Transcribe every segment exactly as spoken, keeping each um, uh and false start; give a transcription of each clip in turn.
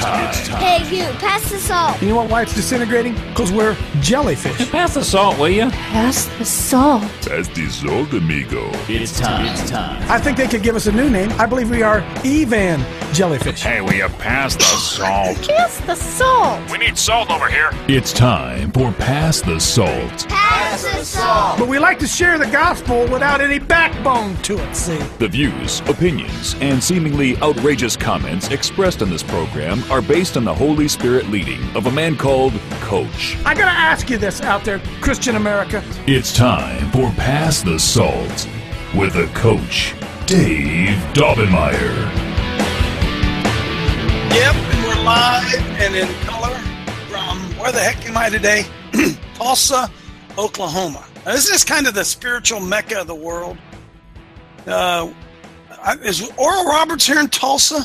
time. It's time. Hey, you, pass the salt. You know what, why it's disintegrating? Because we're jellyfish. Pass the salt, will you? Pass the salt. Pass the salt, amigo. It's time. It's time. I think they could give us a new name. I believe we are Evan jellyfish. Hey, will you pass the salt? Pass the salt. We need salt over here. It's time for Pass the Salt. Pass the salt. But we like to share the gospel without any backbone to it, see? The views, opinions, and seemingly outrageous comments expressed on this program are based on the Holy Spirit leading of a man called Coach. I gotta ask you this out there, Christian America. It's time for Pass the Salt with the Coach, Dave Daubenmire. Yep, and we're live and in color from, where the heck am I today? Tulsa, Oklahoma. Now, this is kind of the spiritual mecca of the world. Uh, is Oral Roberts here in Tulsa?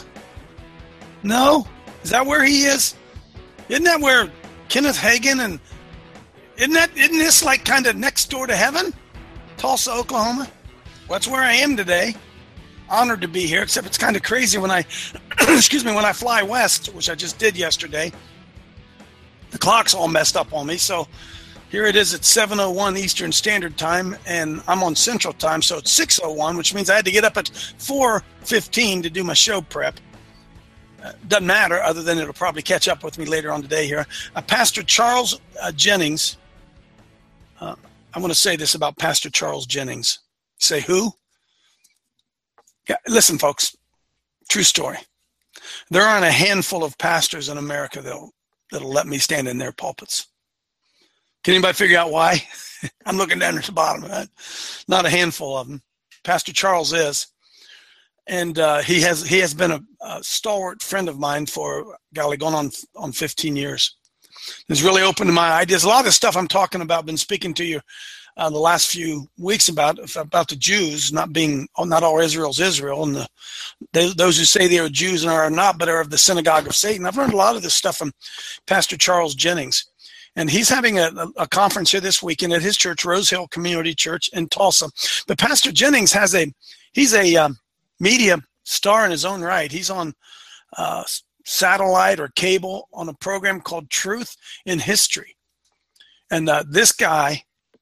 No? Is that where he is? Isn't that where Kenneth Hagin and isn't that isn't this like kind of next door to heaven? Tulsa, Oklahoma? Well, that's where I am today. Honored to be here, except it's kind of crazy when I excuse me, when I fly west, which I just did yesterday. The clock's all messed up on me, so here it is at seven oh one Eastern Standard Time, and I'm on Central Time, so it's six oh one, which means I had to get up at four fifteen to do my show prep. Uh, doesn't matter, other than it'll probably catch up with me later on today here. Uh, Pastor Charles uh, Jennings, uh, I want to say this about Pastor Charles Jennings. Say who? Yeah, listen, folks, true story. There aren't a handful of pastors in America that'll, that'll let me stand in their pulpits. Can anybody figure out why? I'm looking down at the bottom of that. Not a handful of them. Pastor Charles is. And uh, he has he has been a, a stalwart friend of mine for, golly, going on on fifteen years. It's really opened my ideas. A lot of the stuff I'm talking about, been speaking to you uh, the last few weeks about about the Jews not being, not all Israel's Israel, and the, they, those who say they are Jews and are not, but are of the synagogue of Satan. I've learned a lot of this stuff from Pastor Charles Jennings. And he's having a, a conference here this weekend at his church, Rose Hill Community Church in Tulsa. But Pastor Jennings has a, he's a um, media star in his own right. He's on uh, satellite or cable on a program called Truth in History. And uh, this guy,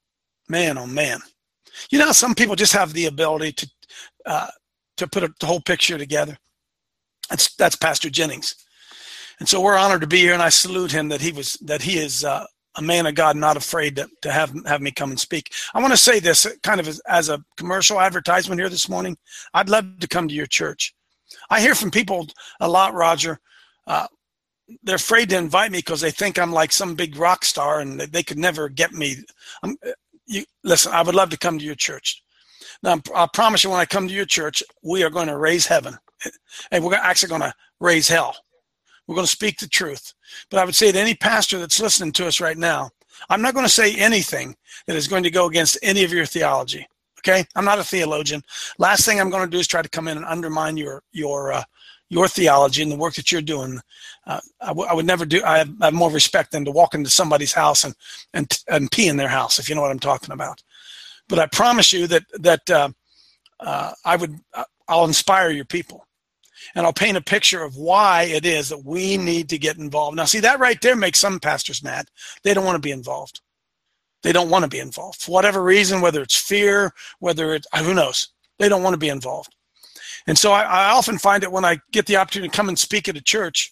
man, oh man. You know, some people just have the ability to uh, to put a, the whole picture together. That's that's Pastor Jennings. And so we're honored to be here, and I salute him that he was that he is uh, a man of God, not afraid to, to have have me come and speak. I want to say this kind of as, as a commercial advertisement here this morning. I'd love to come to your church. I hear from people a lot, Roger. Uh, they're afraid to invite me because they think I'm like some big rock star and they, they could never get me. I'm, you, listen, I would love to come to your church. Now, I promise you, when I come to your church, we are going to raise heaven, and we're actually going to raise hell. We're going to speak the truth. But I would say to any pastor that's listening to us right now, I'm not going to say anything that is going to go against any of your theology. Okay? I'm not a theologian. Last thing I'm going to do is try to come in and undermine your your uh, your theology and the work that you're doing. Uh, I, w- I would never do. I have, I have more respect than to walk into somebody's house and, and and pee in their house, if you know what I'm talking about. But I promise you that that uh, uh, I would. I'll inspire your people. And I'll paint a picture of why it is that we need to get involved. Now, see, that right there makes some pastors mad. They don't want to be involved. They don't want to be involved. For whatever reason, whether it's fear, whether it's, who knows, they don't want to be involved. And so I, I often find it when I get the opportunity to come and speak at a church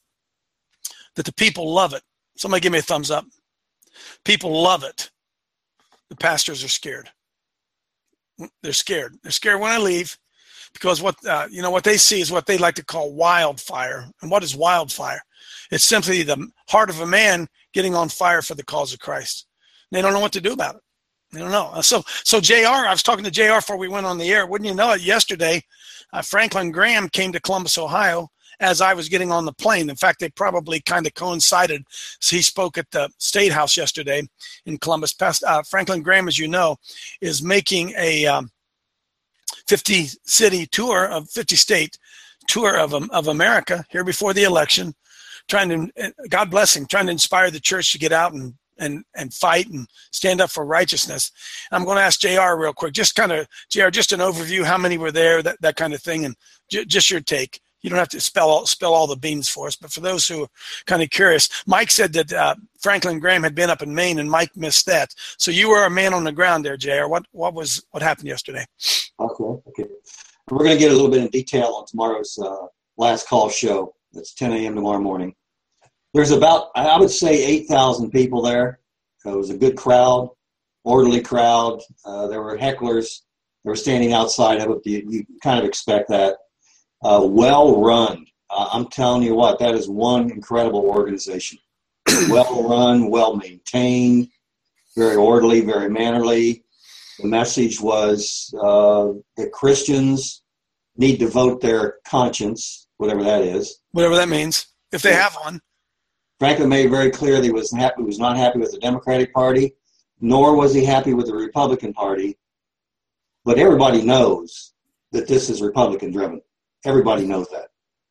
that the people love it. Somebody give me a thumbs up. People love it. The pastors are scared. They're scared. They're scared when I leave. Because what uh, you know, what they see is what they like to call wildfire. And what is wildfire? It's simply the heart of a man getting on fire for the cause of Christ. They don't know what to do about it. They don't know. So, so J R, I was talking to J R before we went on the air. Wouldn't you know it? Yesterday, uh, Franklin Graham came to Columbus, Ohio, as I was getting on the plane. In fact, they probably kind of coincided. So he spoke at the State House yesterday in Columbus. Past, uh, Franklin Graham, as you know, is making a um, fifty city tour of fifty state tour of of America here before the election, trying to, God bless him, trying to inspire the church to get out and and and fight and stand up for righteousness. I'm going to ask J R real quick, just kind of J R, just an overview, how many were there, that that kind of thing, and j- just your take. You don't have to spell all, spell all the beans for us, but for those who are kind of curious, Mike said that uh, Franklin Graham had been up in Maine, and Mike missed that. So you were a man on the ground there, J R. What what was what happened yesterday? Okay, okay. We're going to get a little bit in detail on tomorrow's uh, last call show. It's ten a.m. tomorrow morning. There's about, I would say, eight thousand people there. It was a good crowd, orderly crowd. Uh, there were hecklers. They were standing outside of it. You, you kind of expect that. Uh, well run. Uh, I'm telling you what, that is one incredible organization. Well run, well maintained, very orderly, very mannerly. The message was uh, that Christians need to vote their conscience, whatever that is. Whatever that means, if they have one. Franklin made it very clear that he was happy, was not happy with the Democratic Party, nor was he happy with the Republican Party. But everybody knows that this is Republican-driven. Everybody knows that.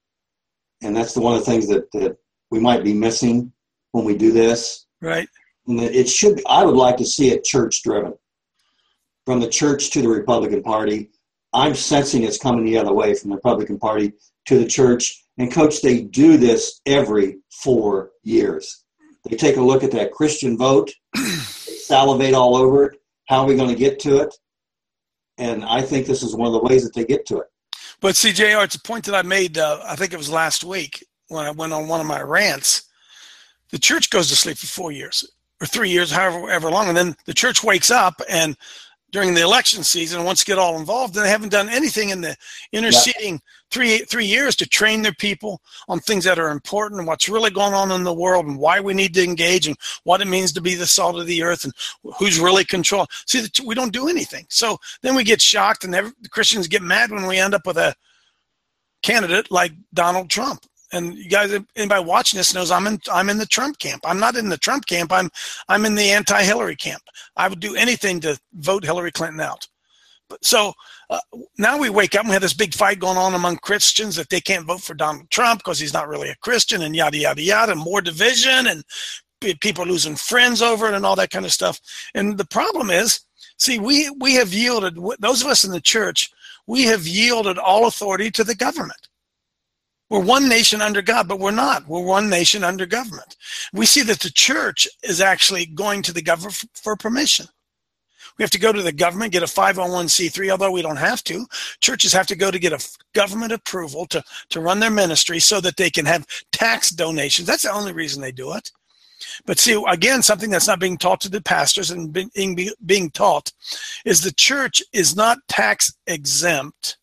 And that's the one of the things that, that we might be missing when we do this. Right. And it should be, I would like to see it church-driven. From the church to the Republican Party. I'm sensing it's coming the other way, from the Republican Party to the church. And, Coach, they do this every four years. They take a look at that Christian vote, they salivate all over it. How are we going to get to it? And I think this is one of the ways that they get to it. But see, J R, it's a point that I made, uh, I think it was last week when I went on one of my rants. The church goes to sleep for four years or three years, however ever long, and then the church wakes up and during the election season wants to get all involved, and they haven't done anything in the interceding yeah. three three years to train their people on things that are important and what's really going on in the world and why we need to engage and what it means to be the salt of the earth and who's really controlling. See, we don't do anything. So then we get shocked, and every, the Christians get mad when we end up with a candidate like Donald Trump. And you guys, anybody watching this knows I'm in I'm in the Trump camp. I'm not in the Trump camp. I'm I'm in the anti-Hillary camp. I would do anything to vote Hillary Clinton out. But so uh, now we wake up and we have this big fight going on among Christians that they can't vote for Donald Trump because he's not really a Christian, and yada yada yada, and more division, and people losing friends over it, and all that kind of stuff. And the problem is, see, we we have yielded, those of us in the church, we have yielded all authority to the government. We're one nation under God, but we're not. We're one nation under government. We see that the church is actually going to the government for permission. We have to go to the government, get a five oh one c three, although we don't have to. Churches have to go to get a government approval to, to run their ministry so that they can have tax donations. That's the only reason they do it. But see, again, something that's not being taught to the pastors and being, being taught is the church is not tax exempt.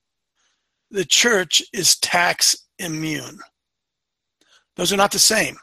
The church is tax immune. Those are not the same.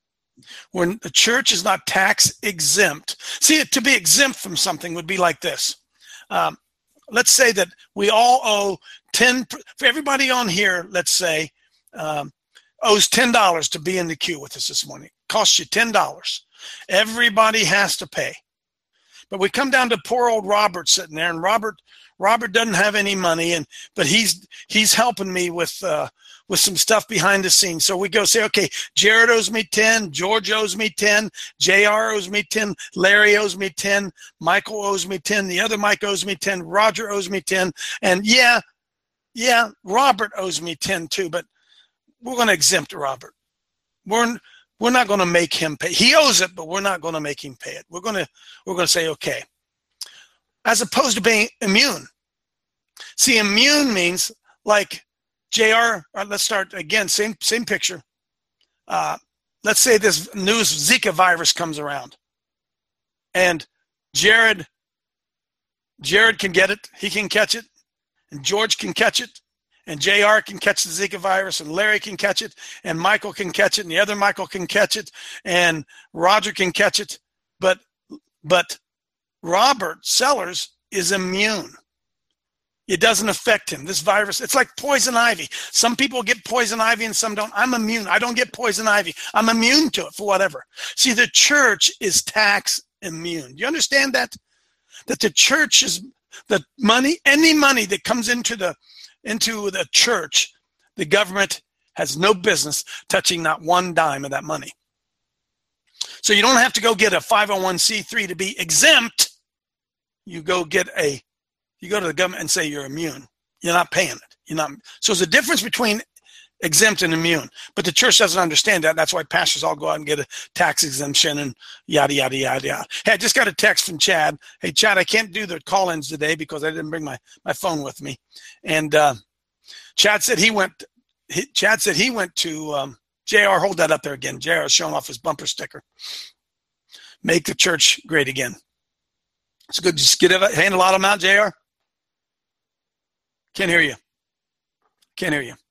When the church is not tax exempt, see, to be exempt from something would be like this. Um, let's say that we all owe ten, for everybody on here, let's say, um, owes ten dollars to be in the queue with us this morning. Costs you ten dollars. Everybody has to pay. But we come down to poor old Robert sitting there, and Robert Robert doesn't have any money, and but he's he's helping me with uh, with some stuff behind the scenes. So we go say, okay, Jared owes me ten, George owes me ten, J R owes me ten, Larry owes me ten, Michael owes me ten, the other Mike owes me ten, Roger owes me ten, and yeah, yeah, Robert owes me ten too, but we're going to exempt Robert. We're we're not going to make him pay. He owes it, but we're not going to make him pay it. We're going to we're going to say, okay. As opposed to being immune. See, immune means like J R, let's start again, same same picture. Uh, let's say this news Zika virus comes around. And Jared, Jared can get it, he can catch it, and George can catch it, and J R can catch the Zika virus, and Larry can catch it, and Michael can catch it, and the other Michael can catch it, and Roger can catch it, but but Robert Sellers is immune. It doesn't affect him. This virus, it's like poison ivy. Some people get poison ivy and some don't. I'm immune. I don't get poison ivy. I'm immune to it for whatever. See, the church is tax immune. Do you understand that? That the church is, the money, any money that comes into the into the church, the government has no business touching not one dime of that money. So you don't have to go get a five oh one c three to be exempt. You go get a, you go to the government and say you're immune. You're not paying it. You're not. So there's a difference between exempt and immune. But the church doesn't understand that. That's why pastors all go out and get a tax exemption and yada, yada, yada, yada. Hey, I just got a text from Chad. Hey, Chad, I can't do the call-ins today because I didn't bring my, my phone with me. And uh, Chad said he went he, Chad said he went to um, J R, hold that up there again. J R is showing off his bumper sticker. Make the church great again. It's good. Just get it, hand a lot of them out, J R. Can't hear you. Can't hear you.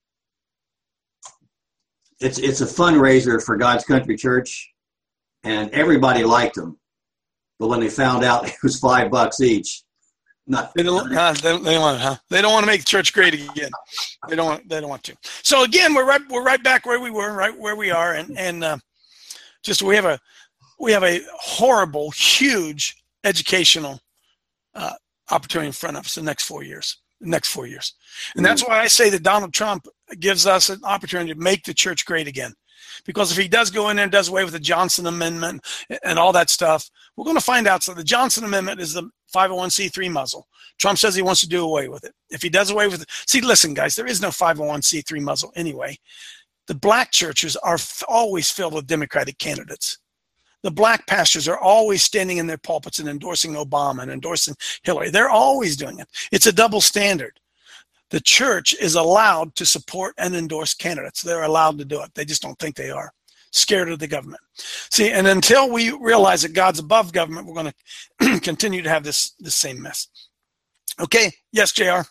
It's it's a fundraiser for God's Country Church, and everybody liked them. But when they found out it was five bucks each, not they don't. Uh, they, they don't want. Huh? They don't want to make the church great again. They don't want. They don't want to. So again, we're right. We're right back where we were, right where we are, and and uh, just we have a we have a horrible, huge educational uh, opportunity in front of us the next four years. The next four years, and that's why I say that Donald Trump gives us an opportunity to make the church great again. Because if he does go in there and does away with the Johnson Amendment and all that stuff, we're going to find out. So the Johnson Amendment is the five oh one c three muzzle. Trump says he wants to do away with it. If he does away with it, see, listen, guys, there is no five oh one c three muzzle anyway. The black churches are f- always filled with Democratic candidates. The black pastors are always standing in their pulpits and endorsing Obama and endorsing Hillary. They're always doing it. It's a double standard. The church is allowed to support and endorse candidates. They're allowed to do it. They just don't think they are. Scared of the government. See, and until we realize that God's above government, we're going to continue to have this, this same mess. Okay. Yes, J R.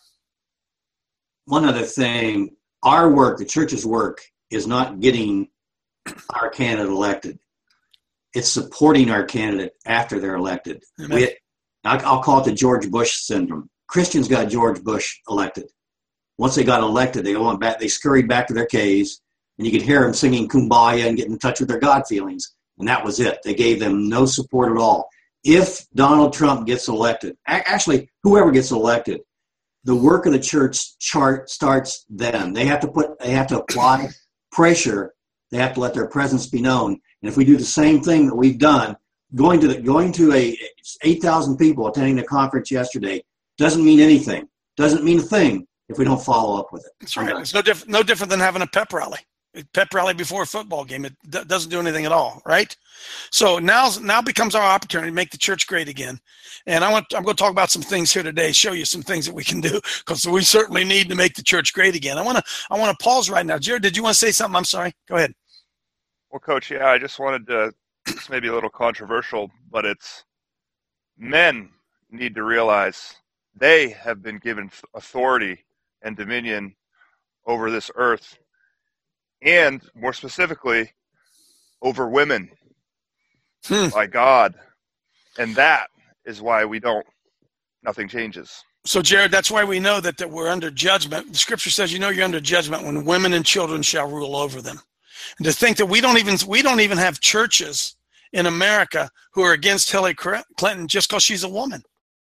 One other thing, our work, the church's work, is not getting our candidate elected. It's supporting our candidate after they're elected. We, I'll call it the George Bush syndrome. Christians got George Bush elected. Once they got elected, they went back. They scurried back to their caves, and you could hear them singing "Kumbaya" and getting in touch with their God feelings. And that was it. They gave them no support at all. If Donald Trump gets elected, actually, whoever gets elected, the work of the church chart starts then. They have to put. They have to apply pressure. They have to let their presence be known. And if we do the same thing that we've done, going to the, going to a eight thousand people attending the conference yesterday doesn't mean anything. Doesn't mean a thing if we don't follow up with it. That's right. It's no different. No different than having a pep rally. A pep rally before a football game. It d- doesn't do anything at all, right? So now, now becomes our opportunity to make the church great again. And I want. I'm going to talk about some things here today. Show you some things that we can do because we certainly need to make the church great again. I want to. I want to pause right now. Jared, did you want to say something? I'm sorry. Go ahead. Well, Coach, yeah, I just wanted to, it's maybe a little controversial, but it's men need to realize they have been given authority and dominion over this earth, and more specifically, over women hmm. by God. And that is why we don't, nothing changes. So, Jared, that's why we know that, that we're under judgment. The scripture says, you know, you're under judgment when women and children shall rule over them. And to think that we don't even we don't even have churches in America who are against Hillary Clinton just because she's a woman.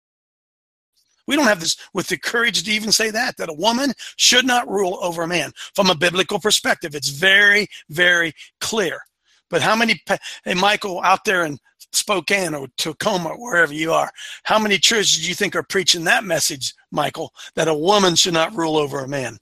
We don't have this with the courage to even say that, that a woman should not rule over a man. From a biblical perspective, it's very, very clear. But how many, hey, Michael, out there in Spokane or Tacoma, wherever you are, how many churches do you think are preaching that message, Michael, that a woman should not rule over a man?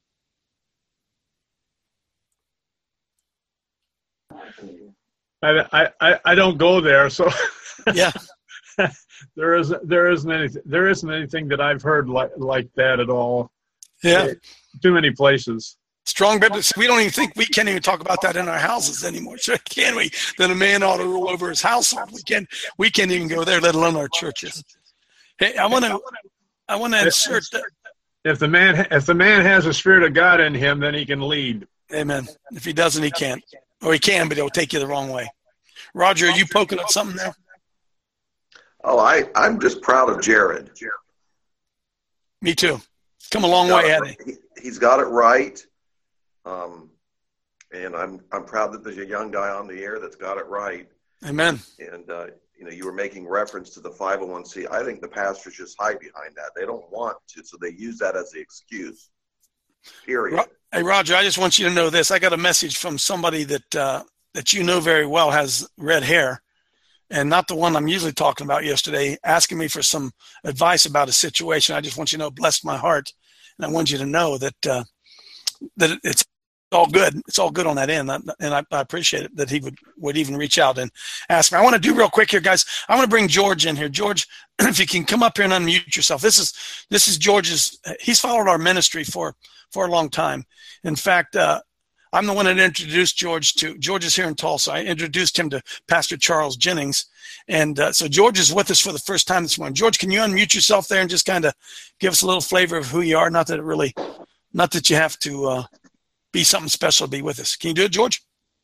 I, I, I don't go there, so yeah, there isn't there isn't anything there isn't anything that I've heard like like that at all. Yeah, too many places. Strong biblical. We don't even think we can't even talk about that in our houses anymore, can we? That a man ought to rule over his household. We can't. We can't even go there, let alone our churches. Hey, I want to. I want to insert that. If the man if the man has a spirit of God in him, then he can lead. Amen. If he doesn't, he can't. Or he can, but he'll take you the wrong way. Roger, are you poking at something there? Oh, I, I'm just proud of Jared. Me too. Come a long way, hasn't he? He's got it right. Um, and I'm I'm proud that there's a young guy on the air that's got it right. Amen. And, uh, you know, you were making reference to the five oh one c. I think the pastors just hide behind that. They don't want to, so they use that as the excuse. Period. Hey, Roger, I just want you to know this. I got a message from somebody that uh, that you know very well has red hair, and not the one I'm usually talking about yesterday, asking me for some advice about a situation. I just want you to know, blessed my heart, and I want you to know that uh, it's that it's all good. It's all good on that end, and I, I appreciate it that he would, would even reach out and ask me. I want to do real quick here, guys. I want to bring George in here. George, if you can come up here and unmute yourself. This is this is George's. He's followed our ministry for for a long time. In fact, uh, I'm the one that introduced George to. George is here in Tulsa. I introduced him to Pastor Charles Jennings, and uh, so George is with us for the first time this morning. George, can you unmute yourself there and just kind of give us a little flavor of who you are? Not that it really, not that you have to. Uh, be something special to be with us. Can you do it, George?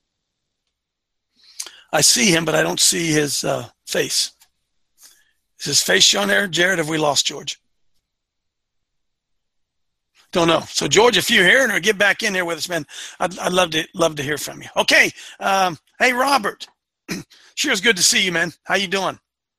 I see him, but I don't see his uh, face. Is his face shown there? Jared, have we lost George? Don't know. So, George, if you're here, or get back in here with us, man, I'd, I'd love to love to hear from you. Okay. Um, hey, Robert. Sure is good to see you, man. How you doing?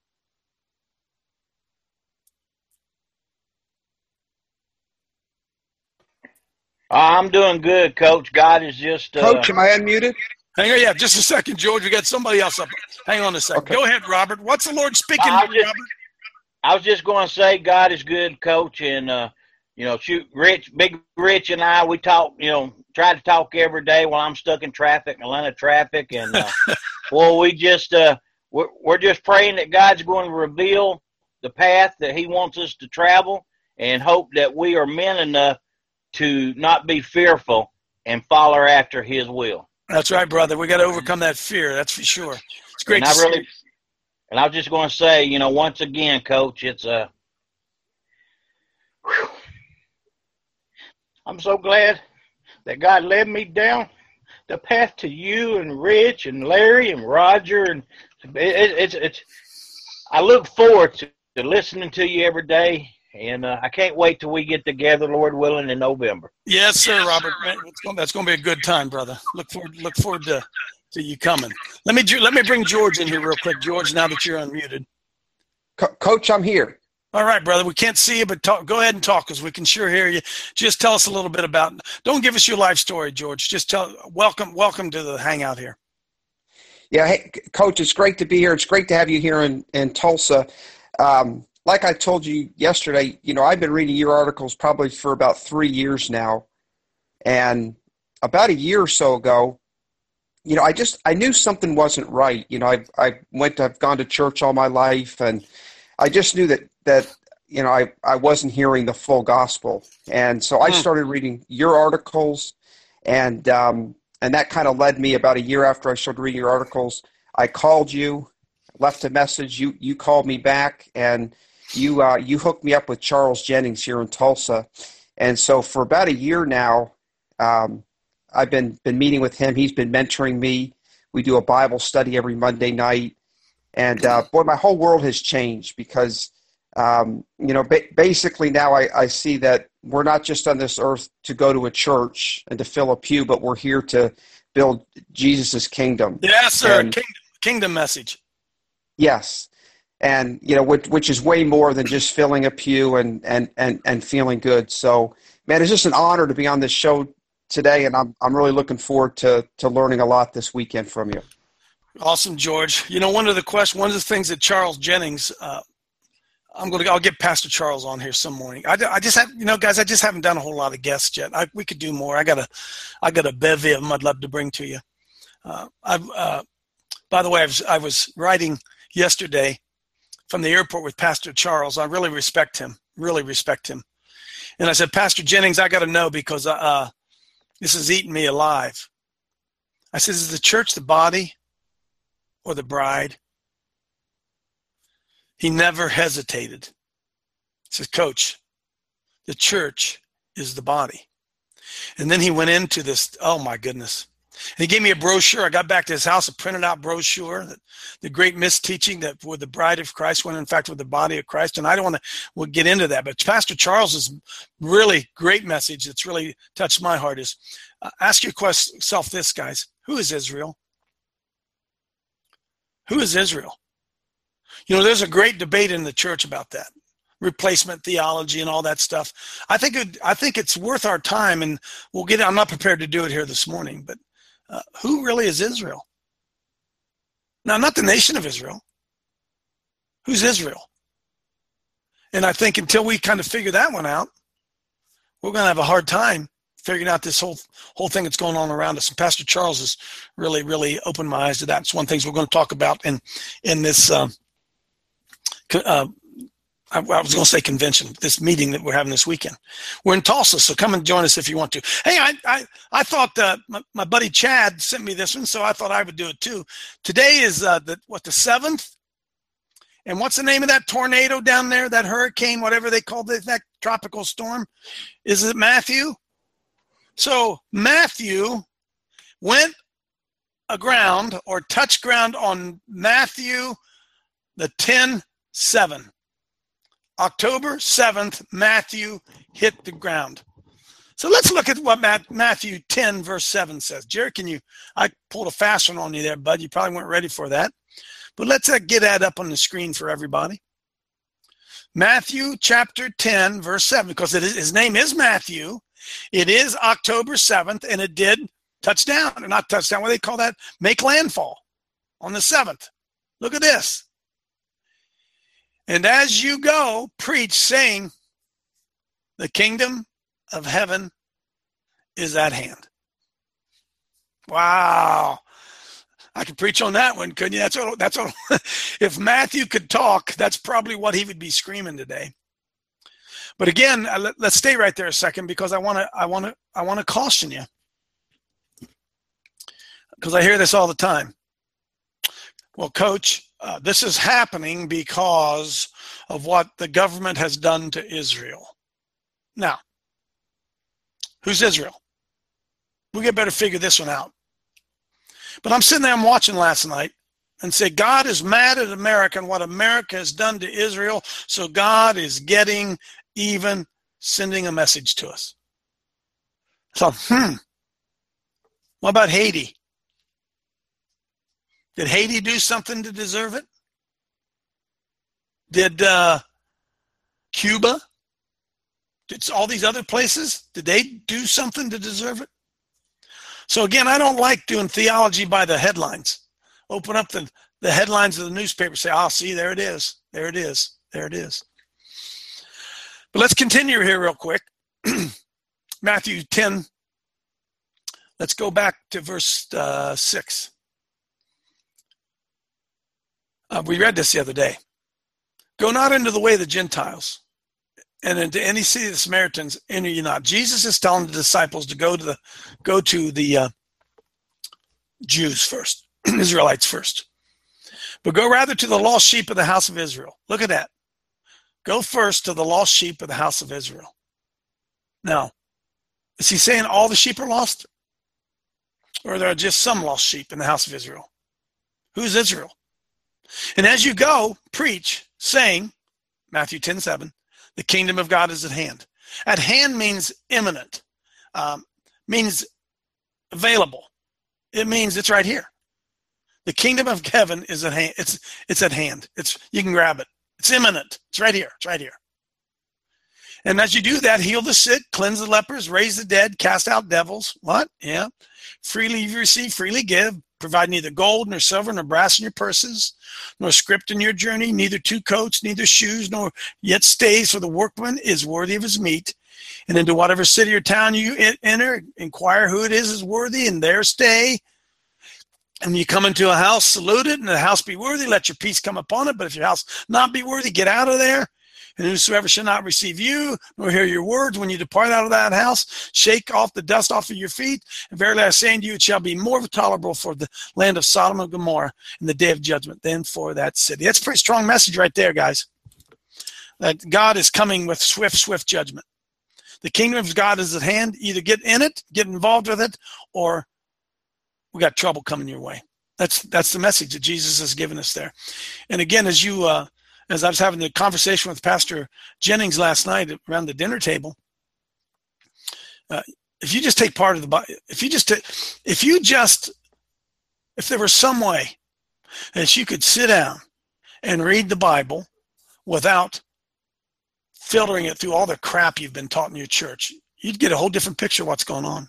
I'm doing good, Coach. God is just... Uh... Coach, am I unmuted? Hang on, yeah, just a second, George. We got somebody else up. Hang on a second. Okay. Go ahead, Robert. What's the Lord speaking to you, Robert? I was just going to say God is good, Coach, and, uh, you know, shoot, Rich, Big Rich and I, we talk, you know, try to talk every day while I'm stuck in traffic, Atlanta traffic, and, uh, well, we just, uh, we're, we're just praying that God's going to reveal the path that he wants us to travel and hope that we are men enough to not be fearful and follow after his will. That's right, brother. We got to overcome that fear. That's for sure. It's great and to I really, see you. And I was just going to say, you know, once again, Coach, it's a. Uh, I'm so glad that God led me down the path to you and Rich and Larry and Roger, and it, it, it's it's. I look forward to, to listening to you every day. And uh, I can't wait till we get together, Lord willing, in November. Yes, sir, Robert. That's going to be a good time, brother. Look forward, look forward to, to you coming. Let me let me bring George in here real quick, George. Now that you're unmuted, Co- Coach, I'm here. All right, brother. We can't see you, but talk, go ahead and talk, because we can sure hear you. Just tell us a little bit about. Don't give us your life story, George. Just tell. Welcome, welcome to the hangout here. Yeah, hey, Coach. It's great to be here. It's great to have you here in in Tulsa. Um, Like I told you yesterday, you know, I've been reading your articles probably for about three years now. And about a year or so ago, you know, I just, I knew something wasn't right. You know, I I went to, I've gone to church all my life, and I just knew that, that you know, I, I wasn't hearing the full gospel. And so I started reading your articles, and um, and that kind of led me about a year after I started reading your articles. I called you, left a message. You, you called me back, and You uh, you hooked me up with Charles Jennings here in Tulsa, and so for about a year now, um, I've been been meeting with him. He's been mentoring me. We do a Bible study every Monday night, and uh, boy, my whole world has changed because um, you know ba- basically now I, I see that we're not just on this earth to go to a church and to fill a pew, but we're here to build Jesus' kingdom. Yes, sir. And, kingdom, kingdom message. Yes. And, you know, which, which is way more than just filling a pew and, and, and, and feeling good. So, man, it's just an honor to be on this show today, and I'm I'm really looking forward to, to learning a lot this weekend from you. Awesome, George. You know, one of the question, one of the things that Charles Jennings, uh, I'm going to, I'll get Pastor Charles on here some morning. I, I just have, you know, guys, I just haven't done a whole lot of guests yet. I, we could do more. I got a, I got a bevy of them I'd love to bring to you. Uh, I've, uh, by the way, I was, I was writing yesterday from the airport with Pastor Charles. I really respect him, really respect him. And I said, Pastor Jennings, I got to know, because uh, this is eating me alive. I said, is the church the body or the bride? He never hesitated. He says, Coach, the church is the body. And then he went into this, oh my goodness. And he gave me a brochure. I got back to his house, a printed out brochure, that the great misteaching that with the bride of Christ, when in fact with the body of Christ. And I don't want to we'll get into that, but Pastor Charles's really great message that's really touched my heart is, uh, ask yourself this, guys. Who is Israel? Who is Israel? You know, there's a great debate in the church about that. Replacement theology and all that stuff. I think it, I think it's worth our time, and we'll get. I'm not prepared to do it here this morning, but uh, who really is Israel? Now, not the nation of Israel. Who's Israel? And I think until we kind of figure that one out, we're going to have a hard time figuring out this whole whole thing that's going on around us. And Pastor Charles has really, really opened my eyes to that. It's one of the things we're going to talk about in in this. Uh, uh, I, I was going to say convention, this meeting that we're having this weekend. We're in Tulsa, so come and join us if you want to. Hey, I I, I thought uh, my, my buddy Chad sent me this one, so I thought I would do it too. Today is uh, the what the seventh, and what's the name of that tornado down there? That hurricane, whatever they called it, that tropical storm. Is it Matthew? So Matthew went aground or touched ground on Matthew the ten seven. October seventh, Matthew hit the ground. So let's look at what Matthew ten, verse seven says. Jerry, can you, I pulled a fast one on you there, bud. You probably weren't ready for that. But let's uh, get that up on the screen for everybody. Matthew chapter ten, verse seven, because it is, his name is Matthew. It is October seventh, and it did touch down, or not touch down, what do they call that? Make landfall on the seventh. Look at this. And as you go, preach, saying, the kingdom of heaven is at hand. Wow. I could preach on that one, couldn't you? That's what, that's what, if Matthew could talk, that's probably what he would be screaming today. But again, let, let's stay right there a second, because I want to I want to I want to caution you, because I hear this all the time. Well, Coach, uh, this is happening because of what the government has done to Israel. Now, who's Israel? We get better figure this one out. But I'm sitting there, I'm watching last night, and say, God is mad at America and what America has done to Israel, so God is getting even, sending a message to us. So, hmm, what about Haiti? Did Haiti do something to deserve it? Did uh, Cuba? Did all these other places, did they do something to deserve it? So again, I don't like doing theology by the headlines. Open up the, the headlines of the newspaper, say, oh, see, there it is. There it is. There it is. But let's continue here real quick. Matthew ten. Let's go back to verse uh, six. Uh, we read this the other day. Go not into the way of the Gentiles, and into any city of the Samaritans enter ye not. Jesus is telling the disciples to go to the go to the uh, Jews first, Israelites first. But go rather to the lost sheep of the house of Israel. Look at that. Go first to the lost sheep of the house of Israel. Now, is he saying all the sheep are lost? Or there are just some lost sheep in the house of Israel? Who's Israel? And as you go, preach, saying, Matthew ten seven, the kingdom of God is at hand. At hand means imminent, um, means available. It means it's right here. The kingdom of heaven is at hand. It's it's at hand. It's you can grab it. It's imminent. It's right here. It's right here. And as you do that, heal the sick, cleanse the lepers, raise the dead, cast out devils. What? Yeah. Freely you receive, freely give. Provide neither gold, nor silver, nor brass in your purses, nor script in your journey, neither two coats, neither shoes, nor yet stays, for the workman is worthy of his meat. And into whatever city or town you enter, inquire who it is is worthy, and there stay. And you come into a house, salute it, and the house be worthy, let your peace come upon it. But if your house not be worthy, get out of there. And whosoever shall not receive you, nor hear your words, when you depart out of that house, shake off the dust off of your feet. And verily I say unto you, it shall be more tolerable for the land of Sodom and Gomorrah in the day of judgment than for that city. That's a pretty strong message right there, guys. That God is coming with swift, swift judgment. The kingdom of God is at hand. Either get in it, get involved with it, or we got trouble coming your way. That's that's the message that Jesus has given us there. And again, as you... Uh, As I was having the conversation with Pastor Jennings last night around the dinner table, uh, if you just take part of the, if you just, if you just, if there was some way that you could sit down and read the Bible without filtering it through all the crap you've been taught in your church, you'd get a whole different picture of what's going on.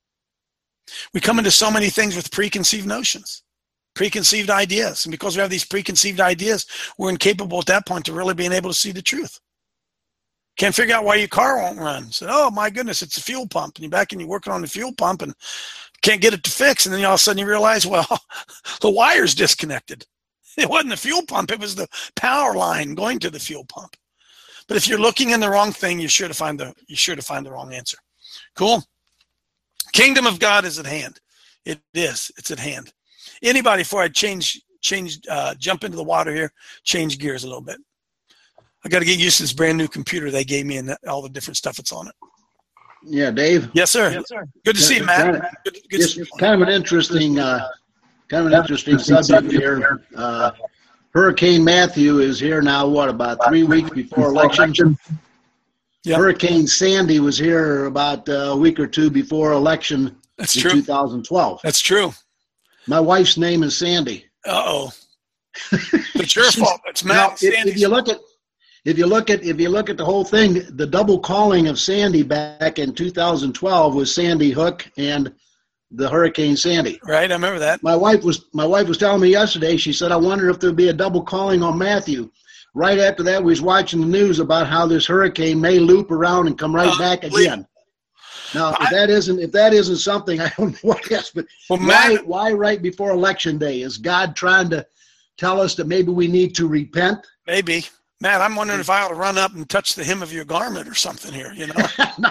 We come into so many things with preconceived notions. Preconceived ideas. And because we have these preconceived ideas, we're incapable at that point to really being able to see the truth. Can't figure out why your car won't run. So, oh my goodness, it's a fuel pump. And you're back and you're working on the fuel pump and can't get it to fix. And then all of a sudden you realize, well, the wire's disconnected. It wasn't the fuel pump. It was the power line going to the fuel pump. But if you're looking in the wrong thing, you're sure to find the, you're sure to find the wrong answer. Cool. Kingdom of God is at hand. It is. It's at hand. Anybody, before I change, change, uh, jump into the water here, change gears a little bit. I got to get used to this brand new computer they gave me and all the different stuff that's on it. Yeah, Dave. Yes, sir. Yes, sir. Good to see you, Matt. Kind of, good, good it's to kind of an interesting, uh, kind of an interesting subject here. Uh, Hurricane Matthew is here now. What, about three weeks before election? Yep. Hurricane Sandy was here about a week or two before election. That's in true. two thousand twelve. That's true. My wife's name is Sandy. Uh oh. It's your fault. It's Matt. Now, if, if you look at If you look at if you look at the whole thing, the double calling of Sandy back in two thousand twelve was Sandy Hook and the Hurricane Sandy. Right, I remember that. My wife was my wife was telling me yesterday. She said, "I wonder if there'd be a double calling on Matthew." Right after that, we was watching the news about how this hurricane may loop around and come right uh, back again. Now, if that isn't if that isn't something, I don't know what else. But well, why Matt, why right before Election Day? Is God trying to tell us that maybe we need to repent? Maybe. Matt, I'm wondering if I ought to run up and touch the hem of your garment or something here, you know? No,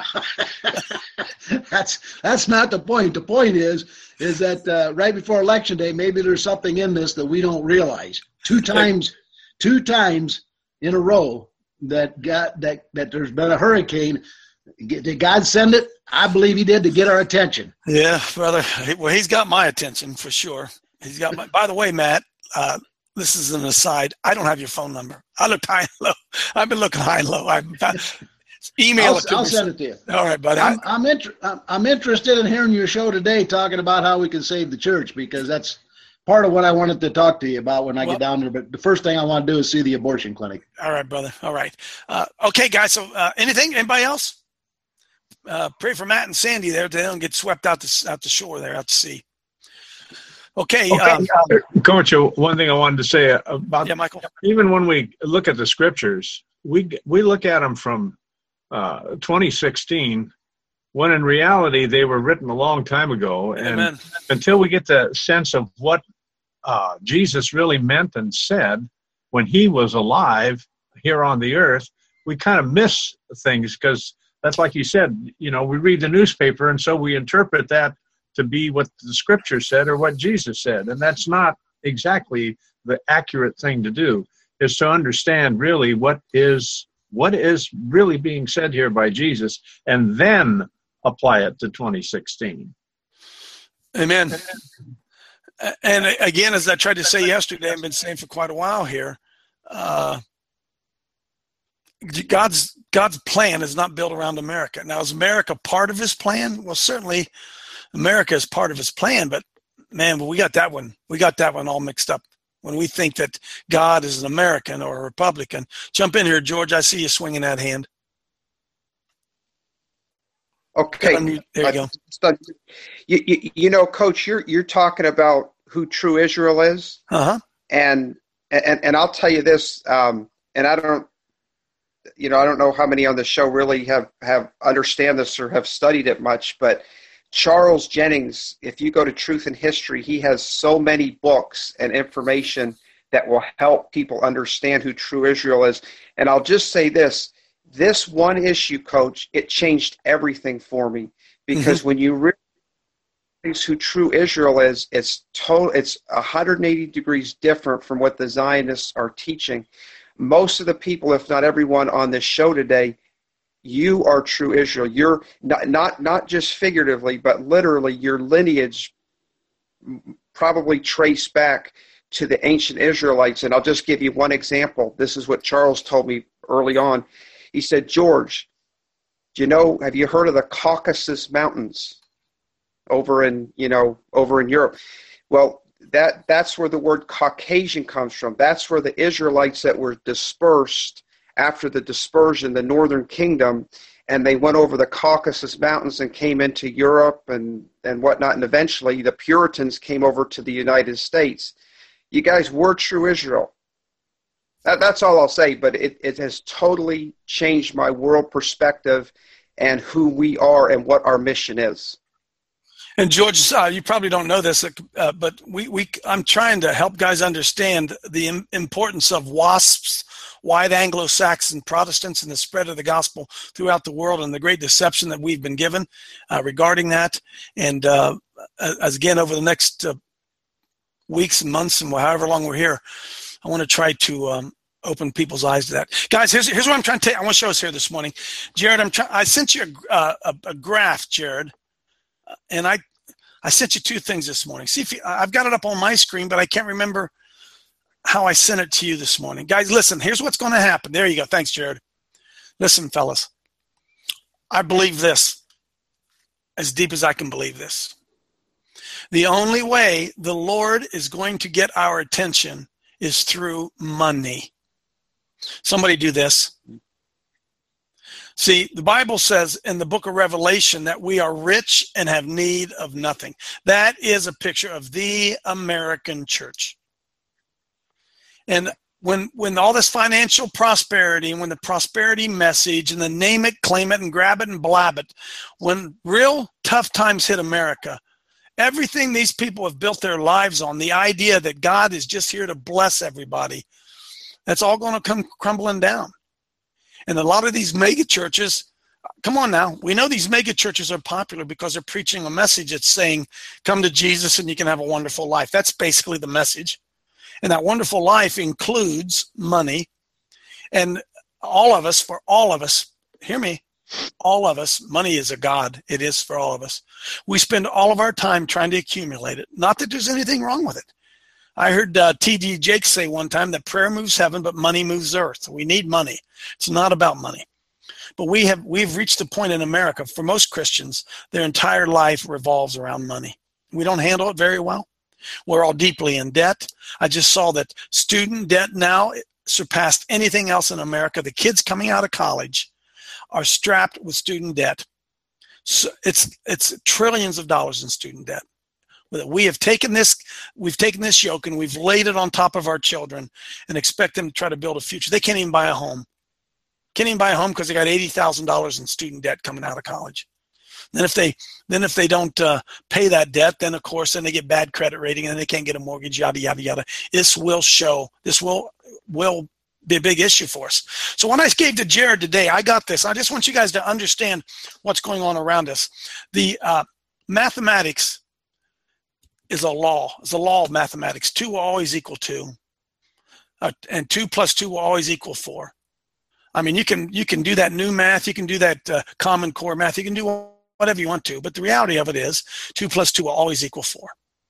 that's that's not the point. The point is is that uh, right before Election Day, maybe there's something in this that we don't realize. Two times, two times in a row that got that that there's been a hurricane. Did God send it? I believe He did to get our attention. Yeah, brother. Well, He's got my attention for sure. He's got my. By the way, Matt. Uh, This is an aside. I don't have your phone number. I looked high and low. I've been looking high and low. I've email I'll, it to I'll me. send it to you. All right, buddy. I'm I'm, inter- I'm interested in hearing your show today, talking about how we can save the church, because that's part of what I wanted to talk to you about when I well, get down there. But the first thing I want to do is see the abortion clinic. All right, brother. All right. Uh, okay, guys. So, uh, anything? Anybody else? Uh, pray for Matt and Sandy there. They don't get swept out the out the shore there, out to sea. Okay, okay. Um, Coach, one thing I wanted to say about yeah, Michael. Even when we look at the scriptures, we we look at them from uh, twenty sixteen, when in reality they were written a long time ago. And Amen. Until we get the sense of what uh, Jesus really meant and said when He was alive here on the earth, we kind of miss things, because that's like you said, you know, we read the newspaper and so we interpret that to be what the scripture said or what Jesus said. And that's not exactly the accurate thing to do, is to understand really what is what is really being said here by Jesus, and then apply it to twenty sixteen. Amen. And again, as I tried to say yesterday, I've been saying for quite a while here, uh, God's God's plan is not built around America. Now, is America part of His plan? Well, certainly America is part of His plan, but man, we got that one. We got that one all mixed up when we think that God is an American or a Republican. Jump in here, George. I see you swinging that hand. Okay. There you go. You, you, you know, Coach, you're you're talking about who true Israel is. Uh-huh. And and and I'll tell you this, um, and I don't, you know, I don't know how many on the show really have, have understand this or have studied it much, but Charles Jennings, if you go to Truth in History, he has so many books and information that will help people understand who true Israel is. And I'll just say this, this one issue, Coach, it changed everything for me, because mm-hmm. when you realize who true Israel is, it's total, it's one hundred eighty degrees different from what the Zionists are teaching. Most of the people, if not everyone on this show today, you are true Israel. You're not, not not just figuratively, but literally, your lineage probably traced back to the ancient Israelites. And I'll just give you one example. This is what Charles told me early on. He said, George, do you know, have you heard of the Caucasus Mountains over in, you know, over in Europe? Well, that that's where the word Caucasian comes from. That's where the Israelites that were dispersed after the dispersion, the northern kingdom, and they went over the Caucasus Mountains and came into Europe and, and whatnot, and eventually the Puritans came over to the United States. You guys were true Israel. That, that's all I'll say, but it, it has totally changed my world perspective and who we are and what our mission is. And George, uh, you probably don't know this, uh, but we, we I'm trying to help guys understand the im- importance of WASPs, white Anglo-Saxon Protestants, and the spread of the gospel throughout the world, and the great deception that we've been given uh, regarding that. And uh, as again, over the next uh, weeks and months and however long we're here, I want to try to um, open people's eyes to that. Guys, here's here's what I'm trying to tell you. I want to show us here this morning. Jared, I'm trying. I sent you a, uh, a, a graph, Jared, and I I sent you two things this morning. See if you, I've got it up on my screen, but I can't remember how I sent it to you this morning. Guys, listen. Here's what's going to happen. There you go. Thanks, Jared. Listen, fellas. I believe this as deep as I can believe this. The only way the Lord is going to get our attention is through money. Somebody do this. See, the Bible says in the book of Revelation that we are rich and have need of nothing. That is a picture of the American church. And when when all this financial prosperity and when the prosperity message and the name it, claim it, and grab it and blab it, when real tough times hit America, everything these people have built their lives on, the idea that God is just here to bless everybody, that's all going to come crumbling down. And a lot of these mega churches, come on now, we know these mega churches are popular because they're preaching a message that's saying, come to Jesus and you can have a wonderful life. That's basically the message. And that wonderful life includes money. And all of us, for all of us, hear me, all of us, money is a god. It is for all of us. We spend all of our time trying to accumulate it. Not that there's anything wrong with it. I heard uh, T D Jakes say one time that prayer moves heaven, but money moves earth. We need money. It's not about money. But we have, we've reached a point in America, for most Christians, their entire life revolves around money. We don't handle it very well. We're all deeply in debt. I just saw that student debt now surpassed anything else in America. The kids coming out of college are strapped with student debt. So it's it's trillions of dollars in student debt. We have taken this, we've taken this yoke and we've laid it on top of our children and expect them to try to build a future. They can't even buy a home. Can't even buy a home because they got eighty thousand dollars in student debt coming out of college. Then if they then if they don't uh, pay that debt, then of course then they get bad credit rating and they can't get a mortgage. Yada yada yada. This will show. This will will be a big issue for us. So when I gave to Jared today, I got this. I just want you guys to understand what's going on around us. The uh, mathematics is a law. It's a law of mathematics. Two will always equal two, uh, and two plus two will always equal four. I mean, you can you can do that new math. You can do that uh, Common Core math. You can do whatever you want to. But the reality of it is two plus two will always equal four.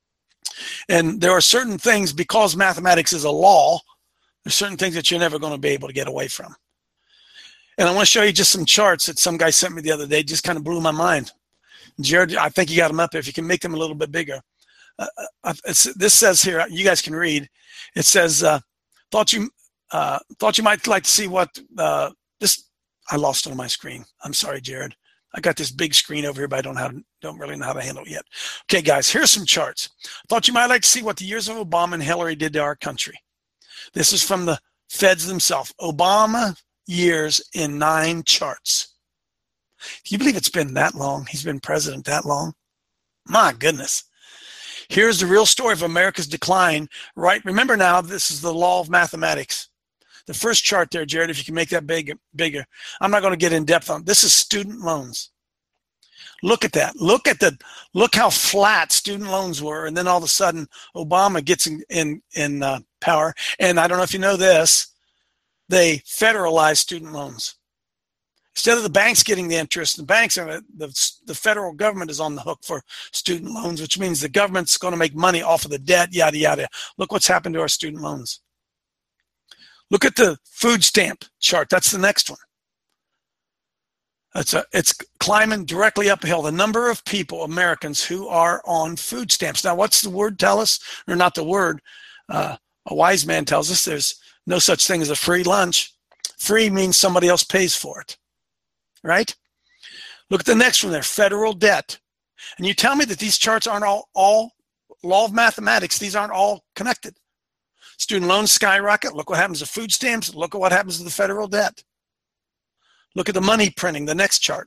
And there are certain things, because mathematics is a law, there's certain things that you're never going to be able to get away from. And I want to show you just some charts that some guy sent me the other day. Just kind of blew my mind. Jared, I think you got them up there. If you can make them a little bit bigger. Uh, it's, this says here, you guys can read. It says, uh, thought you uh, thought you might like to see what uh, this. I lost it on my screen. I'm sorry, Jared. I got this big screen over here, but I don't have don't really know how to handle it yet. Okay, guys, here's some charts. Thought you might like to see what the years of Obama and Hillary did to our country. This is from the feds themselves. Obama years in nine charts. Can you believe it's been that long? He's been president that long? My goodness. Here's the real story of America's decline, right? Remember now, this is the law of mathematics. The first chart there, Jared, if you can make that big, bigger. I'm not going to get in depth on it. This is student loans. Look at that. Look at the, look how flat student loans were. And then all of a sudden, Obama gets in, in, in uh, power. And I don't know if you know this, they federalized student loans. Instead of the banks getting the interest, the banks are the, the federal government is on the hook for student loans, which means the government's going to make money off of the debt, yada, yada. Look what's happened to our student loans. Look at the food stamp chart. That's the next one. It's, a, it's climbing directly uphill. The number of people, Americans, who are on food stamps. Now, what's the word tell us? Or not the word. Uh, a wise man tells us there's no such thing as a free lunch. Free means somebody else pays for it. Right? Look at the next one there, federal debt. And you tell me that these charts aren't all, all law of mathematics. These aren't all connected. Student loans skyrocket. Look what happens to food stamps. Look at what happens to the federal debt. Look at the money printing, the next chart.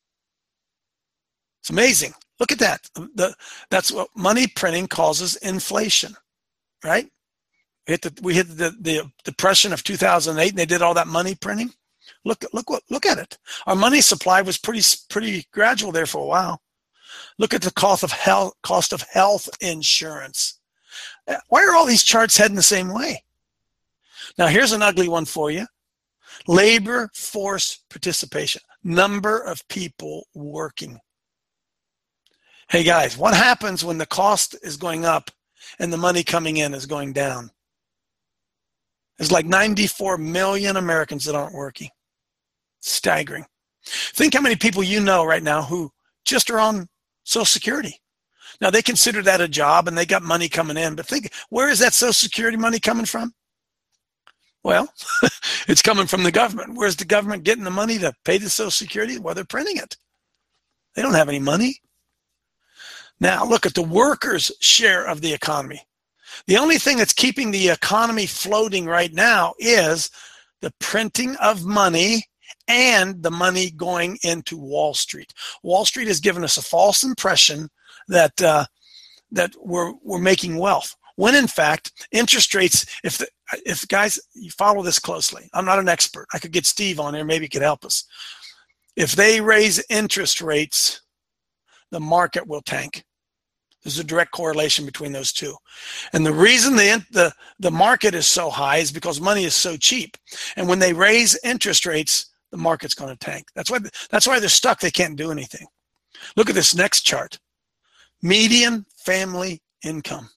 It's amazing. Look at that. The, that's what money printing causes inflation, right? We hit the, we hit the, the depression of two thousand eight, and they did all that money printing. Look, look what, look at it. Our money supply was pretty, pretty gradual there for a while. Look at the cost of health, cost of health insurance. Why are all these charts heading the same way? Now, here's an ugly one for you. Labor force participation, number of people working. Hey guys, what happens when the cost is going up and the money coming in is going down? There's like ninety-four million Americans that aren't working. Staggering. Think how many people you know right now who just are on Social Security. Now, they consider that a job and they got money coming in, but think, where is that Social Security money coming from? Well, it's coming from the government. Where's the government getting the money to pay the Social Security? Well, they're printing it. They don't have any money. Now, look at the workers' share of the economy. The only thing that's keeping the economy floating right now is the printing of money and the money going into Wall Street. Wall Street has given us a false impression that uh, that we're we're making wealth, when in fact interest rates. If the, if guys, you follow this closely. I'm not an expert. I could get Steve on there. Maybe he could help us. If they raise interest rates, the market will tank. There's a direct correlation between those two. And the reason the, the, the market is so high is because money is so cheap. And when they raise interest rates, the market's going to tank. That's why, that's why they're stuck. They can't do anything. Look at this next chart. Median family income.